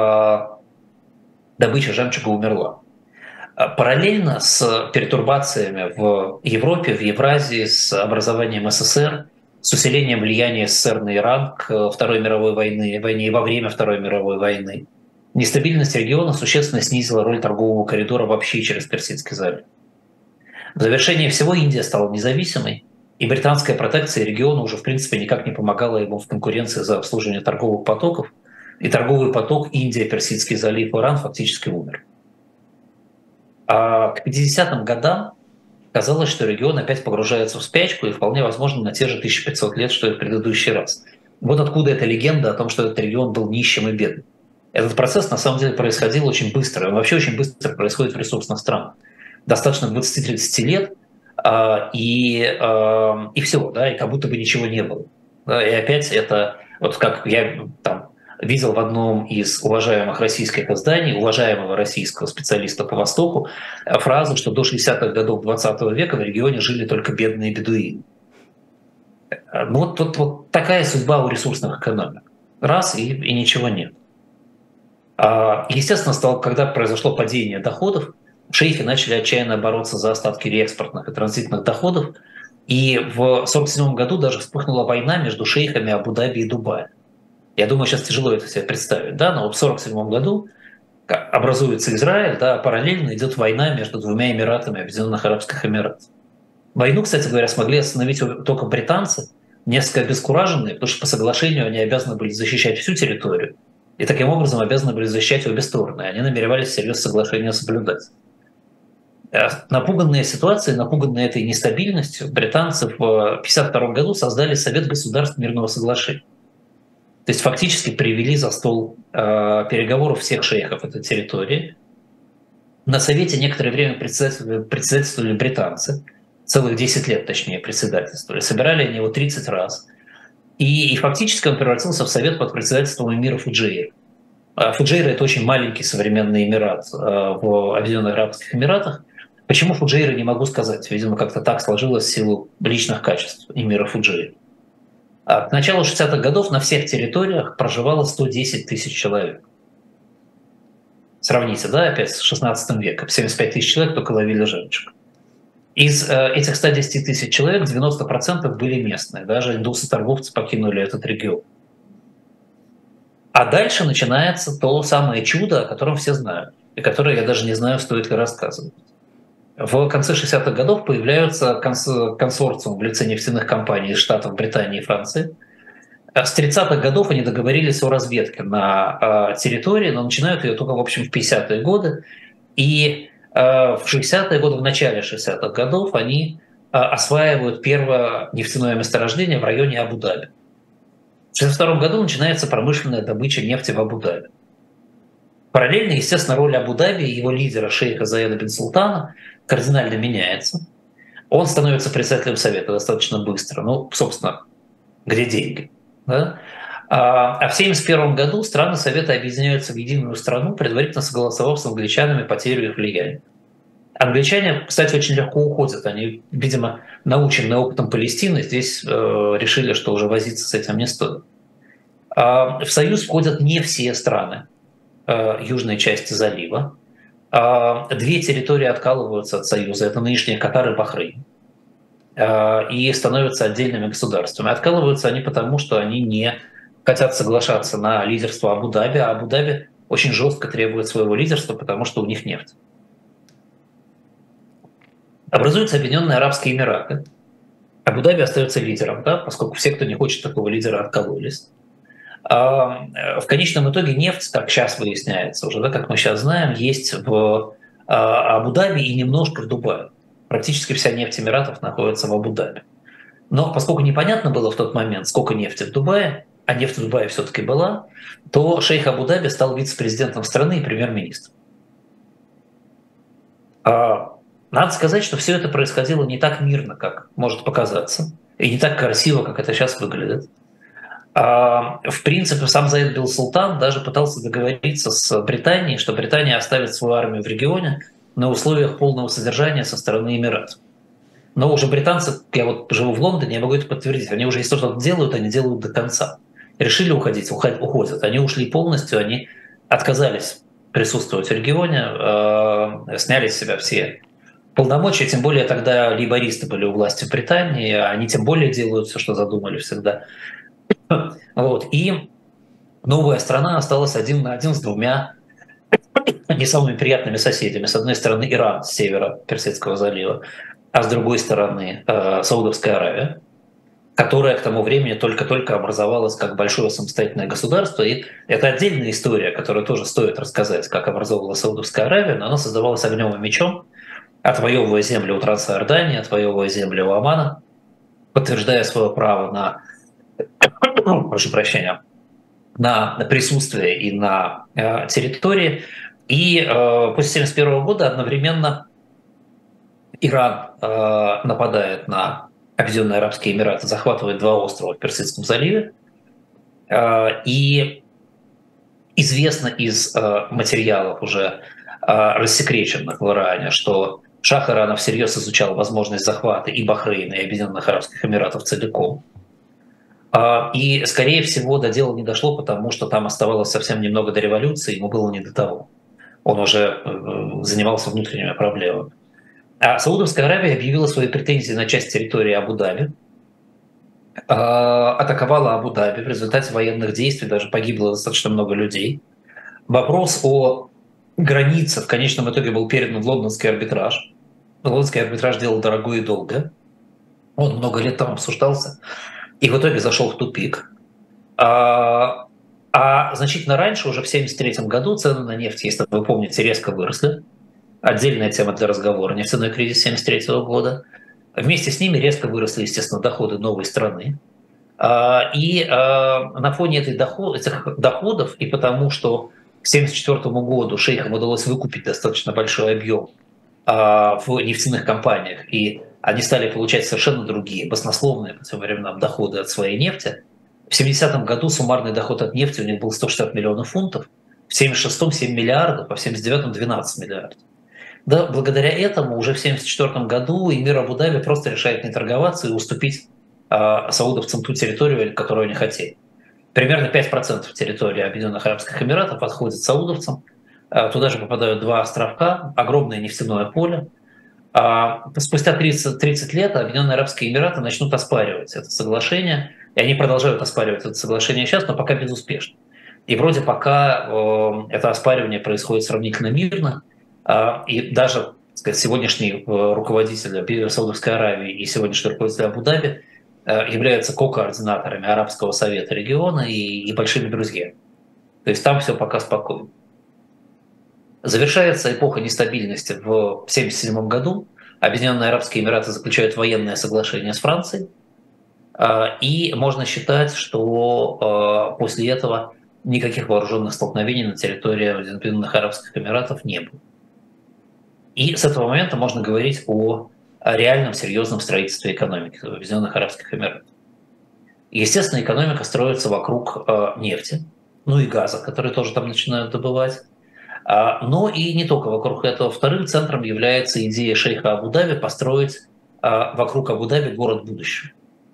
добыча жемчуга умерла. Параллельно с пертурбациями в Европе, в Евразии, с образованием СССР, с усилением влияния СССР на Иран к Второй мировой войне, войне и во время Второй мировой войны, нестабильность региона существенно снизила роль торгового коридора вообще через Персидский залив. В завершении всего Индия стала независимой, и британская протекция региона уже в принципе никак не помогала ему в конкуренции за обслуживание торговых потоков, и торговый поток Индия, Персидский залив, Иран фактически умер. А к пятидесятым годам казалось, что регион опять погружается в спячку, и вполне возможно на те же тысячу пятьсот лет, что и в предыдущий раз. Вот откуда эта легенда о том, что этот регион был нищим и бедным. Этот процесс на самом деле происходил очень быстро, он вообще очень быстро происходит в ресурсных странах. Достаточно двадцати-тридцати лет, и, и всего, да, и как будто бы ничего не было. И опять это, вот как я там видел в одном из уважаемых российских изданий, уважаемого российского специалиста по Востоку, фразу, что до шестидесятых годов двадцатого века в регионе жили только бедные бедуины. Ну вот, вот, вот такая судьба у ресурсных экономик. Раз, и, и ничего нет. Естественно, стало, когда произошло падение доходов, шейхи начали отчаянно бороться за остатки реэкспортных и транзитных доходов, и в сорок седьмом году даже вспыхнула война между шейхами Абу-Даби и Дубая. Я думаю, сейчас тяжело это себе представить, да, но вот в сорок седьмом году образуется Израиль, да, параллельно идет война между двумя эмиратами Объединенных Арабских Эмиратов. Войну, кстати говоря, смогли остановить только британцы, несколько обескураженные, потому что по соглашению они обязаны были защищать всю территорию, и таким образом обязаны были защищать обе стороны. Они намеревались всерьез соглашение соблюдать. Напуганные ситуацией, напуганные этой нестабильностью, британцы в пятьдесят втором году создали Совет государств мирного соглашения. То есть фактически привели за стол э, переговоров всех шейхов этой территории. На Совете некоторое время председательствовали, председательствовали британцы, целых десять лет точнее председательствовали. Собирали они его тридцать раз. И, и фактически он превратился в Совет под председательством эмира Фуджейра. Фуджейра — это очень маленький современный эмират э, в Объединенных Арабских Эмиратах. Почему Фуджейра, не могу сказать. Видимо, как-то так сложилось в силу личных качеств эмира Фуджейра. К началу шестидесятых годов на всех территориях проживало сто десять тысяч человек. Сравните, да, опять с шестнадцатым веком. семьдесят пять тысяч человек только ловили жемчуг. Из э, этих ста десяти тысяч человек девяносто процентов были местные. Даже индусы-торговцы покинули этот регион. А дальше начинается то самое чудо, о котором все знают, и которое я даже не знаю, стоит ли рассказывать. В конце шестидесятых годов появляются консорциум в лице нефтяных компаний из Штатов, Британии и Франции. С тридцатых годов они договорились о разведке на территории, но начинают ее только, в общем, в пятидесятые годы. И в шестидесятые годы, в начале шестидесятых годов, они осваивают первое нефтяное месторождение в районе Абу-Даби. В шестьдесят втором году начинается промышленная добыча нефти в Абу-Даби. Параллельно, естественно, роль Абу-Даби и его лидера шейха Заеда бен Султана кардинально меняется. Он становится председателем Совета достаточно быстро. Ну, собственно, где деньги? Да? А в семьдесят первом году страны Совета объединяются в единую страну, предварительно согласовав с англичанами потерю их влияния. Англичане, кстати, очень легко уходят. Они, видимо, наученные опытом Палестины, здесь э, решили, что уже возиться с этим не стоит. А в Союз входят не все страны э, южной части залива. Две территории откалываются от Союза, это нынешние Катар и Бахрейн, и становятся отдельными государствами. Откалываются они потому, что они не хотят соглашаться на лидерство Абу-Даби, а Абу-Даби очень жестко требует своего лидерства, потому что у них нефть. Образуются Объединенные Арабские Эмираты. Абу-Даби остается лидером, да, поскольку все, кто не хочет такого лидера, откололись. В конечном итоге нефть, как сейчас выясняется уже, да, как мы сейчас знаем, есть в Абу-Даби и немножко в Дубае. Практически вся нефть Эмиратов находится в Абу-Даби. Но поскольку непонятно было в тот момент, сколько нефти в Дубае, а нефть в Дубае все-таки была, то шейх Абу-Даби стал вице-президентом страны и премьер-министром. Надо сказать, что все это происходило не так мирно, как может показаться, и не так красиво, как это сейчас выглядит. В принципе, сам Заид бен Султан даже пытался договориться с Британией, что Британия оставит свою армию в регионе на условиях полного содержания со стороны Эмиратов. Но уже британцы, я вот живу в Лондоне, я могу это подтвердить, они уже если что-то делают, они делают до конца. Решили уходить, уходят. Они ушли полностью, они отказались присутствовать в регионе, э, сняли с себя все полномочия, тем более тогда лейбористы были у власти в Британии, они тем более делают все, что задумали всегда. Вот. И новая страна осталась один на один с двумя не самыми приятными соседями. С одной стороны Иран с севера Персидского залива, а с другой стороны э, Саудовская Аравия, которая к тому времени только-только образовалась как большое самостоятельное государство. И это отдельная история, которую тоже стоит рассказать, как образовалась Саудовская Аравия, но она создавалась огнем и мечом, отвоевывая земли у Трансиордании, отвоевывая земли у Омана, подтверждая свое право на, прошу прощения, на присутствие и на э, территории. И э, после семьдесят первого года одновременно Иран э, нападает на Объединенные Арабские Эмираты, захватывает два острова в Персидском заливе. Э, и известно из э, материалов, уже э, рассекреченных в Иране, что шах Ирана всерьез изучал возможность захвата и Бахрейна, и Объединенных Арабских Эмиратов целиком. Э, и, скорее всего, до дела не дошло, потому что там оставалось совсем немного до революции, ему было не до того. Он уже э, занимался внутренними проблемами. А Саудовская Аравия объявила свои претензии на часть территории Абу-Даби, атаковала Абу-Даби, в результате военных действий даже погибло достаточно много людей. Вопрос о границе в конечном итоге был передан в лондонский арбитраж. Лондонский арбитраж делал дорого и долго. Он много лет там обсуждался и в итоге зашел в тупик. А, а значительно раньше, уже в тысяча девятьсот семьдесят третьем году, цены на нефть, если вы помните, резко выросли. Отдельная тема для разговора, нефтяной кризис тысяча девятьсот семьдесят третьего года. Вместе с ними резко выросли, естественно, доходы новой страны. И на фоне этих доходов, и потому что к тысяча девятьсот семьдесят четвёртому году шейхам удалось выкупить достаточно большой объем в нефтяных компаниях, и они стали получать совершенно другие, баснословные по тем временам доходы от своей нефти. В семидесятом году суммарный доход от нефти у них был сто шестьдесят миллионов фунтов, в семьдесят шестом семь миллиардов, а в семьдесят девятом двенадцать миллиардов. Да, благодаря этому уже в семьдесят четвёртом году эмир Абу-Даби просто решает не торговаться и уступить э, саудовцам ту территорию, которую они хотели. Примерно пять процентов территории Объединенных Арабских Эмиратов отходит саудовцам. Э, туда же попадают два островка, огромное нефтяное поле. Э, спустя тридцать, тридцать лет Объединенные Арабские Эмираты начнут оспаривать это соглашение, и они продолжают оспаривать это соглашение сейчас, но пока безуспешно. И вроде пока э, это оспаривание происходит сравнительно мирно. И даже, так сказать, сегодняшний руководитель Саудовской Аравии и сегодняшний руководитель Абу-Даби являются ко-координаторами Арабского совета региона и, и большими друзьями. То есть там все пока спокойно. Завершается эпоха нестабильности в семьдесят седьмом году. Объединенные Арабские Эмираты заключают военное соглашение с Францией. И можно считать, что после этого никаких вооруженных столкновений на территории Объединенных Арабских Эмиратов не было. И с этого момента можно говорить о реальном серьезном строительстве экономики в Объединенных Арабских Эмиратах. Естественно, экономика строится вокруг э, нефти, ну и газа, который тоже там начинают добывать. А, но и не только вокруг этого. Вторым центром является идея шейха Абу-Даби построить а, вокруг Абу-Даби город будущего.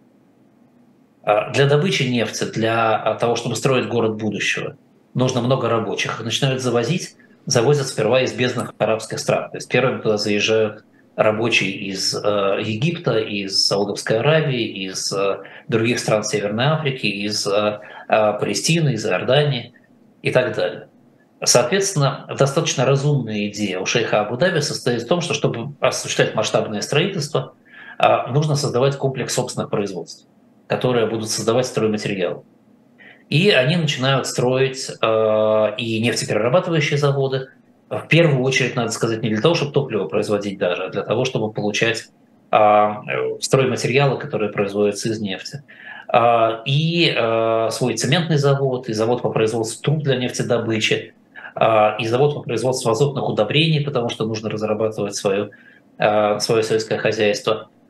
А, для добычи нефти, для того, чтобы строить город будущего, нужно много рабочих. Их начинают завозить. Завозят сперва из бедных арабских стран. То есть первыми туда заезжают рабочие из э, Египта, из Саудовской Аравии, из э, других стран Северной Африки, из э, Палестины, из Иордании и так далее. Соответственно, достаточно разумная идея у шейха Абу-Даби состоит в том, что чтобы осуществлять масштабное строительство, э, нужно создавать комплекс собственных производств, которые будут создавать стройматериалы. И они начинают строить э, и нефтеперерабатывающие заводы. В первую очередь, надо сказать, не для того, чтобы топливо производить даже, а для того, чтобы получать э, стройматериалы, которые производятся из нефти. Э, и э, свой цементный завод, и завод по производству труб для нефтедобычи, э, и завод по производству азотных удобрений, потому что нужно разрабатывать свое, э, свое сельское хозяйство.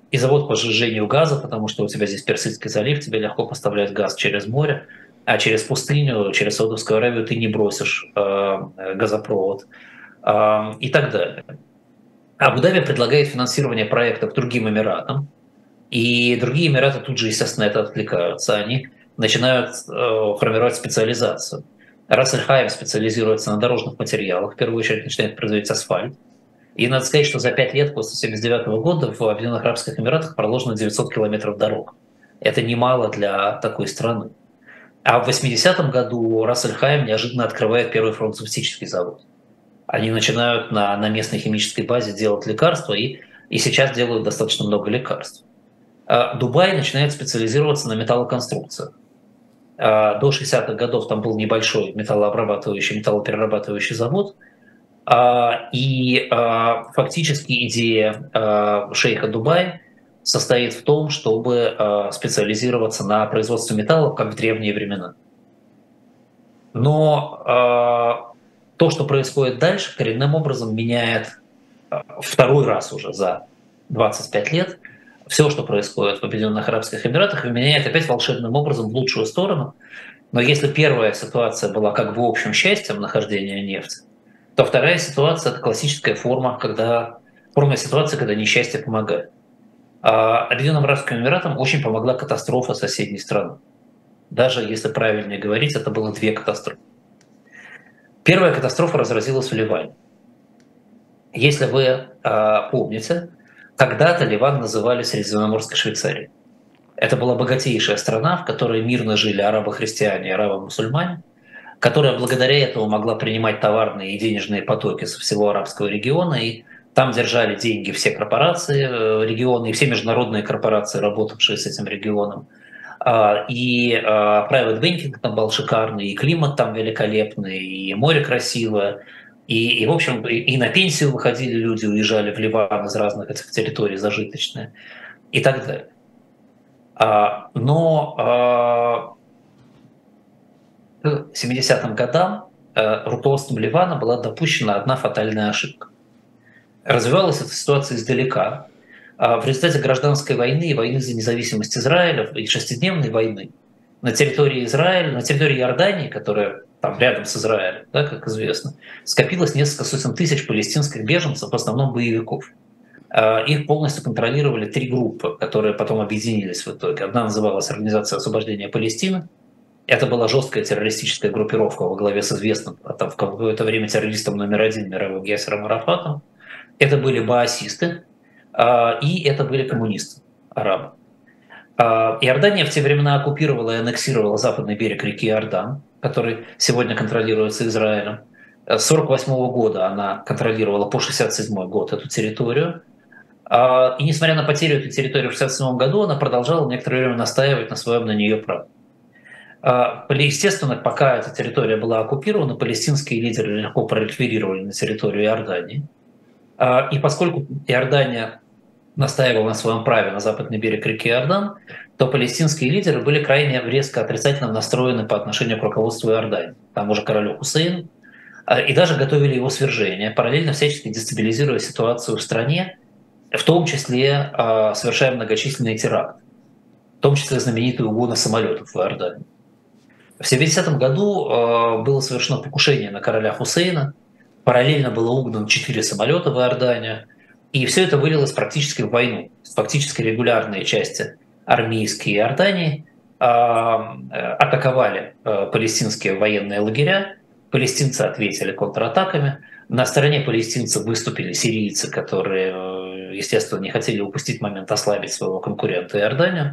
и завод по сжижению газа, потому что у тебя здесь Персидский залив, тебе легко поставлять газ через море, а через пустыню, через Саудовскую Аравию ты не бросишь э, газопровод э, и так далее. Абу-Даби предлагает финансирование проектов другим Эмиратам, и другие Эмираты тут же, естественно, это отвлекаются. Они начинают э, формировать специализацию. Рас Аль-Хайм специализируется на дорожных материалах, в первую очередь начинает производить асфальт. И надо сказать, что за пять лет после тысяча девятьсот семьдесят девятого года в Объединенных Арабских Эмиратах проложено девятьсот километров дорог. Это немало для такой страны. А в восьмидесятом году Рас Аль-Хайм неожиданно открывает первый фармацевтический завод. Они начинают на, на местной химической базе делать лекарства, и, и сейчас делают достаточно много лекарств. А Дубай начинает специализироваться на металлоконструкциях. А до шестидесятых годов там был небольшой металлообрабатывающий, металлоперерабатывающий завод, а, и а, фактически идея а, шейха Дубая состоит в том, чтобы а, специализироваться на производстве металлов, как в древние времена. Но а, то, что происходит дальше, коренным образом меняет а, второй раз уже за двадцать пять лет все, что происходит в Объединенных Арабских Эмиратах, меняет опять волшебным образом в лучшую сторону. Но если первая ситуация была как бы общим счастьем нахождения нефти, то вторая ситуация – это классическая форма, когда, форма ситуации, когда несчастье помогает. А Объединенным Арабским Эмиратам очень помогла катастрофа соседней страны. Даже если правильнее говорить, это было две катастрофы. Первая катастрофа разразилась в Ливане. Если вы а, помните, когда-то Ливан называли Средиземноморской Швейцарией. Это была богатейшая страна, в которой мирно жили арабо-христиане и арабо-мусульмане, которая благодаря этому могла принимать товарные и денежные потоки со всего арабского региона, и там держали деньги все корпорации региона и все международные корпорации, работавшие с этим регионом. И private banking там был шикарный, и климат там великолепный, и море красивое, и, и в общем, и, и на пенсию выходили люди, уезжали в Ливан из разных этих территорий зажиточные и так далее. Но к семидесятым годам руководством Ливана была допущена одна фатальная ошибка. Развивалась эта ситуация издалека. В результате гражданской войны, войны за независимость Израиля и шестидневной войны на территории Израиля, на территории Иордании, которая там рядом с Израилем, да, как известно, скопилось несколько сотен тысяч палестинских беженцев, в основном боевиков. Их полностью контролировали три группы, которые потом объединились в итоге. Одна называлась Организация освобождения Палестины. Это была жесткая террористическая группировка во главе с известным там, в какое-то время террористом номер один мировым Ясером Арафатом. Это были баасисты, и это были коммунисты, арабы. Иордания в те времена оккупировала и аннексировала западный берег реки Иордан, который сегодня контролируется Израилем. С сорок восьмого года она контролировала по шестьдесят седьмой год эту территорию. И несмотря на потерю этой территории в шестьдесят седьмом году, она продолжала некоторое время настаивать на своем на нее праве. Естественно, пока эта территория была оккупирована, палестинские лидеры легко пролиферировали на территорию Иордании. И поскольку Иордания настаивала на своем праве на западный берег реки Иордан, то палестинские лидеры были крайне резко отрицательно настроены по отношению к руководству Иордании, тому же королю Хусейну, и даже готовили его свержение, параллельно всячески дестабилизируя ситуацию в стране, в том числе совершая многочисленные теракты, в том числе знаменитые угоны самолетов в Иордании. В семидесятом году было совершено покушение на короля Хусейна, параллельно было угнано четыре самолета в Иорданию, и все это вылилось практически в войну. Фактически регулярные части армейские Иордании атаковали палестинские военные лагеря, палестинцы ответили контратаками, на стороне палестинцев выступили сирийцы, которые, естественно, не хотели упустить момент ослабить своего конкурента Иорданию.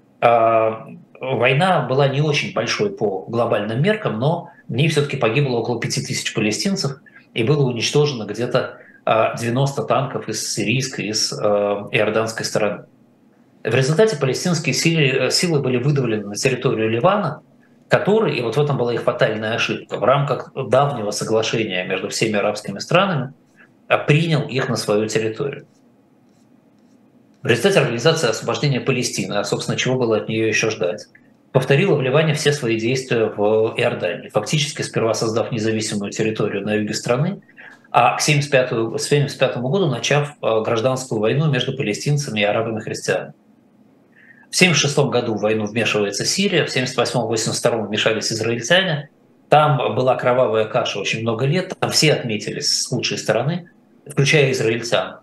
Война была не очень большой по глобальным меркам, но в ней все-таки погибло около пяти тысяч палестинцев, и было уничтожено где-то девяносто танков из сирийской и из иорданской стороны. В результате палестинские силы, силы были выдавлены на территорию Ливана, который, и вот в этом была их фатальная ошибка, в рамках давнего соглашения между всеми арабскими странами принял их на свою территорию. В результате Организация освобождения Палестины, а, собственно, чего было от нее еще ждать, повторила в Ливане все свои действия в Иордании, фактически сперва создав независимую территорию на юге страны, а к семьдесят пятому году начав гражданскую войну между палестинцами и арабами-христианами. В семьдесят шестом году в войну вмешивается Сирия, в семьдесят восьмом — восемьдесят втором вмешались израильтяне. Там была кровавая каша очень много лет, там все отметились с лучшей стороны, включая израильтян.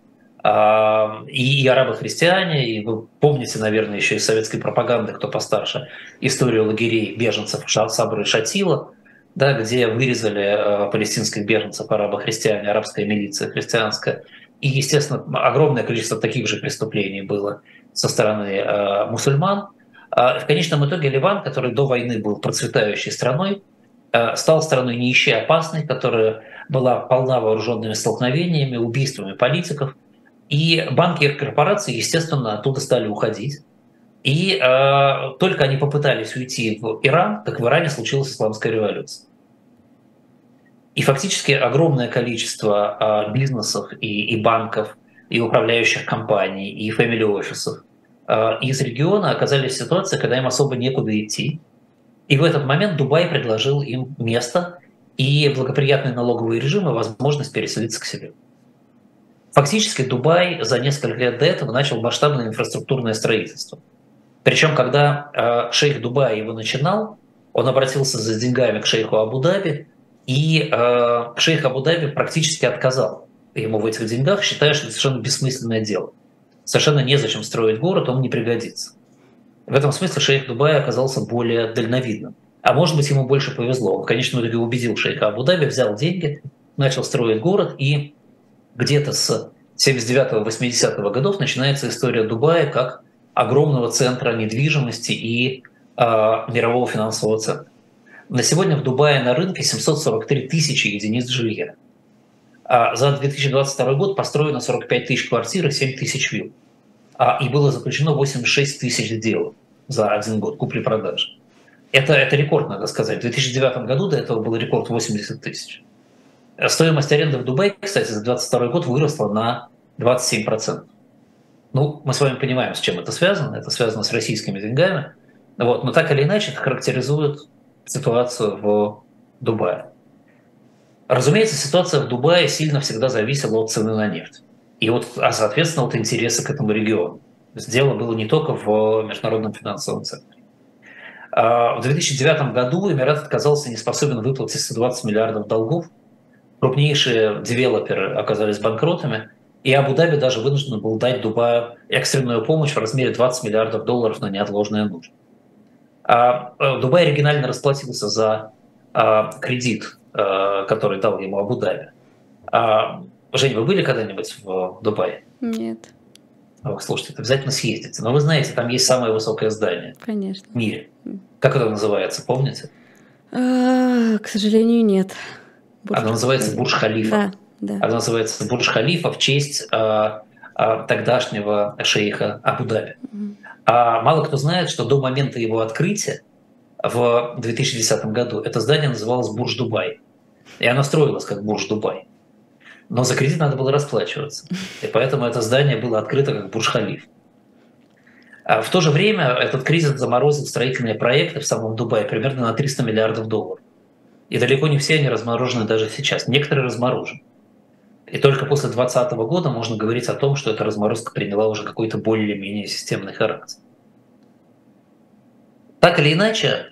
И арабы-христиане, и вы помните, наверное, еще из советской пропаганды, кто постарше, историю лагерей беженцев Сабра и Шатила, да, где вырезали палестинских беженцев арабо-христиане, арабская милиция христианская. И, естественно, огромное количество таких же преступлений было со стороны э, мусульман. А в конечном итоге Ливан, который до войны был процветающей страной, э, стал страной нищей, опасной, которая была полна вооруженными столкновениями, убийствами политиков. И банки и корпорации, естественно, оттуда стали уходить. И э, только они попытались уйти в Иран, как в Иране случилась исламская революция. И фактически огромное количество э, бизнесов и, и банков, и управляющих компаний, и фэмили-офисов э, из региона оказались в ситуации, когда им особо некуда идти. И в этот момент Дубай предложил им место и благоприятные налоговые режимы, возможность переселиться к себе. Фактически Дубай за несколько лет до этого начал масштабное инфраструктурное строительство. Причем, когда э, шейх Дубая его начинал, он обратился за деньгами к шейху Абу-Даби, и э, шейх Абу-Даби практически отказал ему в этих деньгах, считая, что это совершенно бессмысленное дело. Совершенно незачем строить город, он не пригодится. В этом смысле шейх Дубая оказался более дальновидным. А может быть, ему больше повезло. Он в конечном итоге убедил шейха Абу-Даби, взял деньги, начал строить город, и где-то с семьдесят девятого — восьмидесятых годов начинается история Дубая как огромного центра недвижимости и э, мирового финансового центра. На сегодня в Дубае на рынке семьсот сорок три тысячи единиц жилья. А за две тысячи двадцать второй год построено сорок пять тысяч квартир и семь тысяч вилл. А, и было заключено восемьдесят шесть тысяч сделок за один год купли-продажи. Это, это рекорд, надо сказать. В две тысячи девятом году до этого был рекорд восемьдесят тысяч. Стоимость аренды в Дубае, кстати, за две тысячи двадцать второй год выросла на двадцать семь процентов. Ну, мы с вами понимаем, с чем это связано. Это связано с российскими деньгами. Вот. Но так или иначе это характеризует ситуацию в Дубае. Разумеется, ситуация в Дубае сильно всегда зависела от цены на нефть. И вот, а соответственно, от интереса к этому региону. То есть дело было не только в международном финансовом центре. В две тысячи девятом году Эмират оказался не способен выплатить сто двадцать миллиардов долгов. Крупнейшие девелоперы оказались банкротами, и Абу-Даби даже вынужден был дать Дубаю экстренную помощь в размере двадцать миллиардов долларов на неотложные нужды. А Дубай оригинально расплатился за а, кредит, а, который дал ему Абу-Даби. А, Жень, вы были когда-нибудь в Дубае? Нет. О, слушайте, обязательно съездите. Но вы знаете, там есть самое высокое здание Конечно. в мире. Как это называется, помните? А, к сожалению, нет. Бурж Оно называется Бурдж-Халифа. Да, да. Оно называется Бурдж-Халифа в честь а, а, тогдашнего шейха Абу-Даби. Mm-hmm. А мало кто знает, что до момента его открытия в две тысячи десятом году это здание называлось Бурдж-Дубай. И оно строилось как Бурдж-Дубай. Но за кредит надо было расплачиваться. И поэтому это здание было открыто как Бурдж-Халиф. А в то же время этот кризис заморозил строительные проекты в самом Дубае примерно на триста миллиардов долларов. И далеко не все они разморожены даже сейчас. Некоторые разморожены. И только после две тысячи двадцатого года можно говорить о том, что эта разморозка приняла уже какой-то более-менее системный характер. Так или иначе,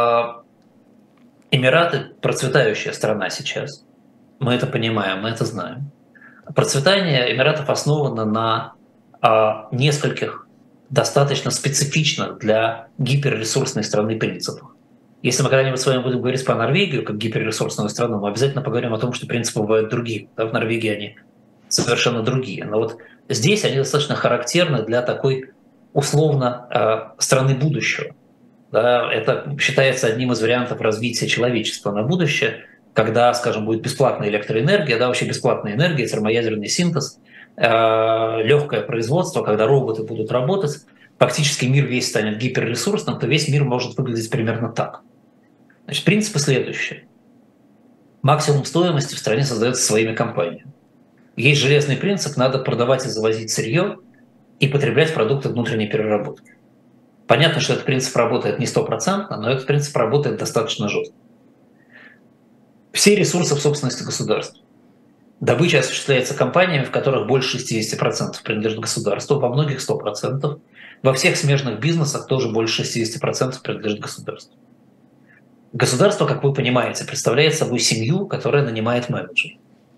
Эмираты – процветающая страна сейчас. Мы это понимаем, мы это знаем. Процветание Эмиратов основано на нескольких достаточно специфичных для гиперресурсной страны принципах. Если мы когда-нибудь с вами будем говорить про Норвегию как гиперресурсную страну, мы обязательно поговорим о том, что принципы бывают другие. Да, в Норвегии они совершенно другие. Но вот здесь они достаточно характерны для такой условно э, страны будущего. Да, это считается одним из вариантов развития человечества на будущее, когда, скажем, будет бесплатная электроэнергия, да, вообще бесплатная энергия, термоядерный синтез, э, легкое производство, когда роботы будут работать, фактически мир весь станет гиперресурсным, то весь мир может выглядеть примерно так. Значит, принципы следующие. Максимум стоимости в стране создается своими компаниями. Есть железный принцип, надо продавать и завозить сырье и потреблять продукты внутренней переработки. Понятно, что этот принцип работает не стопроцентно, но этот принцип работает достаточно жестко. Все ресурсы в собственности государства. Добыча осуществляется компаниями, в которых больше шестьдесят процентов принадлежит государству, во многих сто процентов. Во всех смежных бизнесах тоже больше шестьдесят процентов принадлежит государству. Государство, как вы понимаете, представляет собой семью, которая нанимает менеджеров.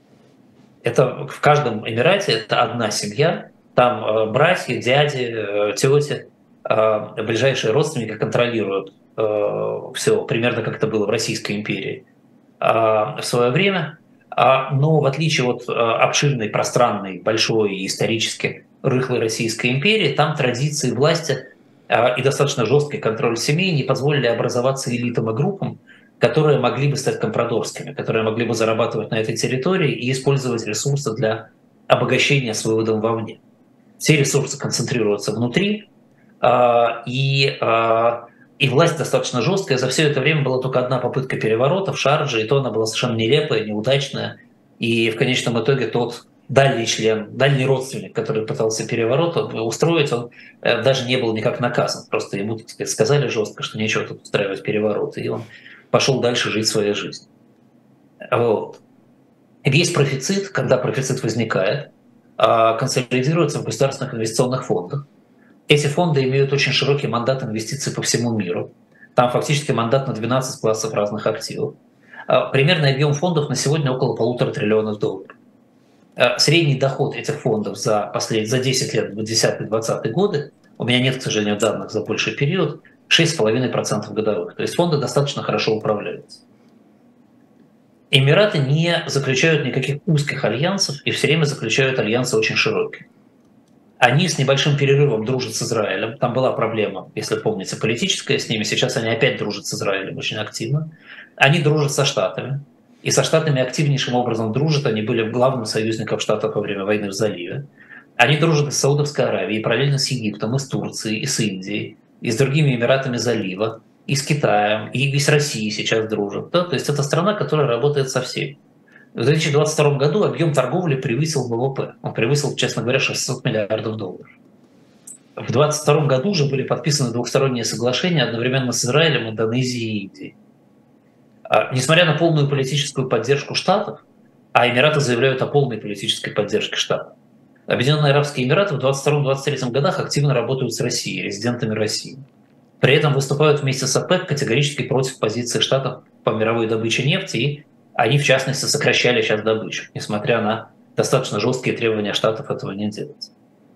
Это в каждом Эмирате это одна семья, там э, братья, дяди, э, тети, э, ближайшие родственники контролируют э, все, примерно как это было в Российской империи э, в свое время. А, но в отличие от э, обширной, пространной, большой и исторически рыхлой Российской империи, там традиции власти э, и достаточно жесткий контроль семей не позволили образоваться элитам и группам, которые могли бы стать компрадорскими, которые могли бы зарабатывать на этой территории и использовать ресурсы для обогащения с выводом вовне. Все ресурсы концентрируются внутри, э, и, э, и власть достаточно жесткая. За все это время была только одна попытка переворота в Шардже, и то она была совершенно нелепая, неудачная. И в конечном итоге тот дальний член, дальний родственник, который пытался переворот устроить, он э, даже не был никак наказан. Просто ему, так сказать, сказали жестко, что нечего тут устраивать переворот, и он пошел дальше жить своей жизнью. Вот. Весь профицит, когда профицит возникает, консолидируется в государственных инвестиционных фондах. Эти фонды имеют очень широкий мандат инвестиций по всему миру. Там фактически мандат на двенадцать классов разных активов. Примерный объем фондов на сегодня около полутора триллионов долларов. Средний доход этих фондов за, послед... за десять лет, двадцатый-двадцатый годы, у меня нет, к сожалению, данных за больший период, шесть целых пять десятых процента годовых. То есть фонды достаточно хорошо управляются. Эмираты не заключают никаких узких альянсов и все время заключают альянсы очень широкие. Они с небольшим перерывом дружат с Израилем. Там была проблема, если помните, политическая с ними. Сейчас они опять дружат с Израилем очень активно. Они дружат со Штатами. И со Штатами активнейшим образом дружат. Они были главным союзником Штатов во время войны в заливе. Они дружат и с Саудовской Аравией, параллельно с Египтом, и с Турцией, и с Индией, и с другими Эмиратами залива, и с Китаем, и с Россией сейчас дружат. Да? То есть это страна, которая работает со всеми. В две тысячи двадцать втором году объем торговли превысил ВВП. Он превысил, честно говоря, шестьсот миллиардов долларов. В две тысячи двадцать втором году уже были подписаны двухсторонние соглашения одновременно с Израилем, Индонезией и Индией. А, несмотря на полную политическую поддержку Штатов, а Эмираты заявляют о полной политической поддержке Штатов, Объединенные Арабские Эмираты в двадцать втором — двадцать третьем годах активно работают с Россией, резидентами России. При этом выступают вместе с ОПЕК категорически против позиции Штатов по мировой добыче нефти, и они, в частности, сокращали сейчас добычу, несмотря на достаточно жесткие требования Штатов этого не делать.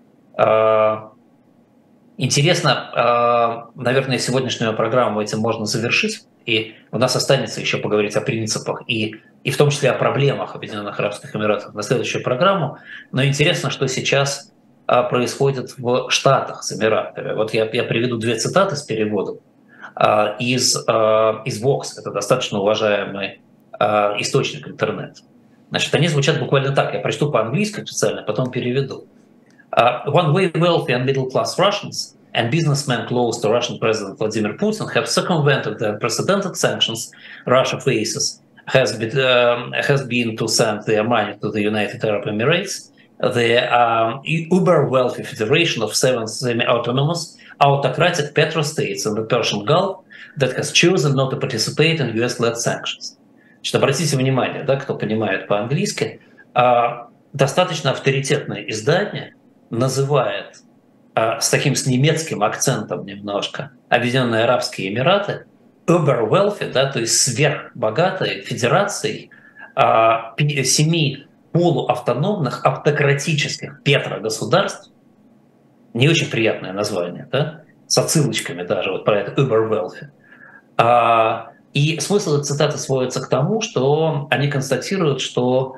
Интересно, наверное, сегодняшнюю программу этим можно завершить, и у нас останется еще поговорить о принципах и, и в том числе о проблемах Объединенных Арабских Эмиратов на следующую программу. Но интересно, что сейчас происходит в Штатах с Эмиратами. Вот я, я приведу две цитаты с переводом из, из Vox, это достаточно уважаемый источник интернета. Значит, они звучат буквально так, я прочту по-английски специально, потом переведу. Uh, one way wealthy and middle-class Russians and businessmen close to Russian President Vladimir Putin have circumvented the unprecedented sanctions Russia faces has been, uh, has been to send their money to the United Arab Emirates, the um, uber-wealthy federation of seven semi-autonomous autocratic petrostates in the Persian Gulf that has chosen not to participate in ю эс-led sanctions. Значит, обратите внимание, да, кто понимает по-английски, uh, достаточно авторитетное издание называет э, с таким с немецким акцентом немножко Объединенные Арабские Эмираты uber wealthy, да, то есть сверхбогатой федерацией э, семи полуавтономных автократических петрогосударств. Не очень приятное название, да, с отсылочками даже вот про это uber wealthy. А, и смысл этой цитаты сводится к тому, что они констатируют, что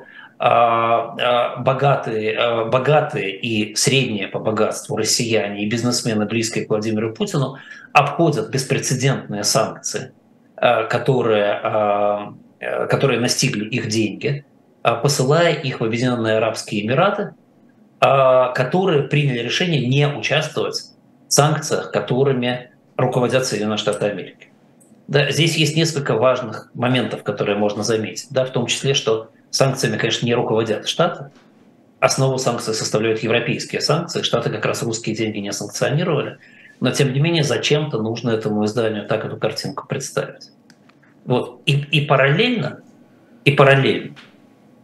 богатые, богатые и средние по богатству россияне и бизнесмены, близкие к Владимиру Путину, обходят беспрецедентные санкции, которые, которые настигли их деньги, посылая их в Объединенные Арабские Эмираты, которые приняли решение не участвовать в санкциях, которыми руководят Соединенные Штаты Америки. Да, здесь есть несколько важных моментов, которые можно заметить, да, в том числе, что санкциями, конечно, не руководят Штаты. Основу санкций составляют европейские санкции. Штаты как раз русские деньги не санкционировали. Но, тем не менее, зачем-то нужно этому изданию так эту картинку представить. Вот. И, и параллельно, и параллельно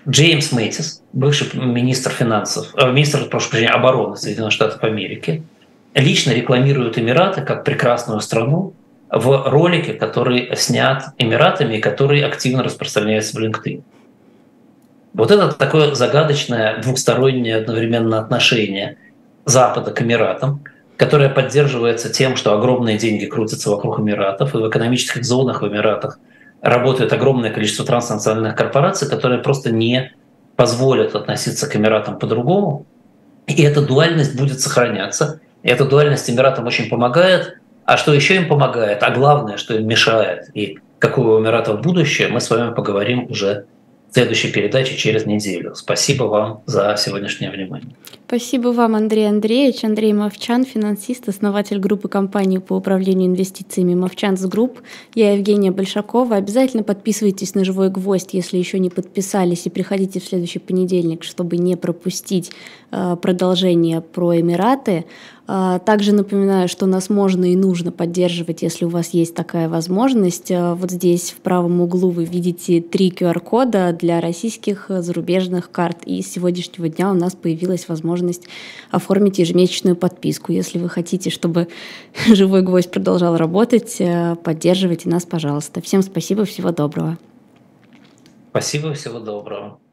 Джеймс Мэтис, бывший министр финансов, э, министр, прошу прощения, обороны Соединенных Штатов Америки, лично рекламирует Эмираты как прекрасную страну в ролике, который снят Эмиратами и который активно распространяется в LinkedIn. Вот это такое загадочное двухстороннее одновременно отношение Запада к Эмиратам, которое поддерживается тем, что огромные деньги крутятся вокруг Эмиратов, и в экономических зонах в Эмиратах работает огромное количество транснациональных корпораций, которые просто не позволят относиться к Эмиратам по-другому. И эта дуальность будет сохраняться. И эта дуальность Эмиратам очень помогает. А что еще им помогает, а главное, что им мешает, и какое у Эмиратов будущее, мы с вами поговорим уже в следующей передаче через неделю. Спасибо вам за сегодняшнее внимание. Спасибо вам, Андрей Андреевич. Андрей Мовчан, финансист, основатель группы компаний по управлению инвестициями «Мовчанс Групп». Я Евгения Большакова. Обязательно подписывайтесь на «Живой гвоздь», если еще не подписались, и приходите в следующий понедельник, чтобы не пропустить э, продолжение про Эмираты. Э, также напоминаю, что нас можно и нужно поддерживать, если у вас есть такая возможность. Э, вот здесь в правом углу вы видите три ку ар кода для российских зарубежных карт. И с сегодняшнего дня у нас появилась возможность оформить ежемесячную подписку. Если вы хотите, чтобы «Живой гвоздь» продолжал работать, поддерживайте нас, пожалуйста. Всем спасибо, всего доброго. Спасибо, всего доброго.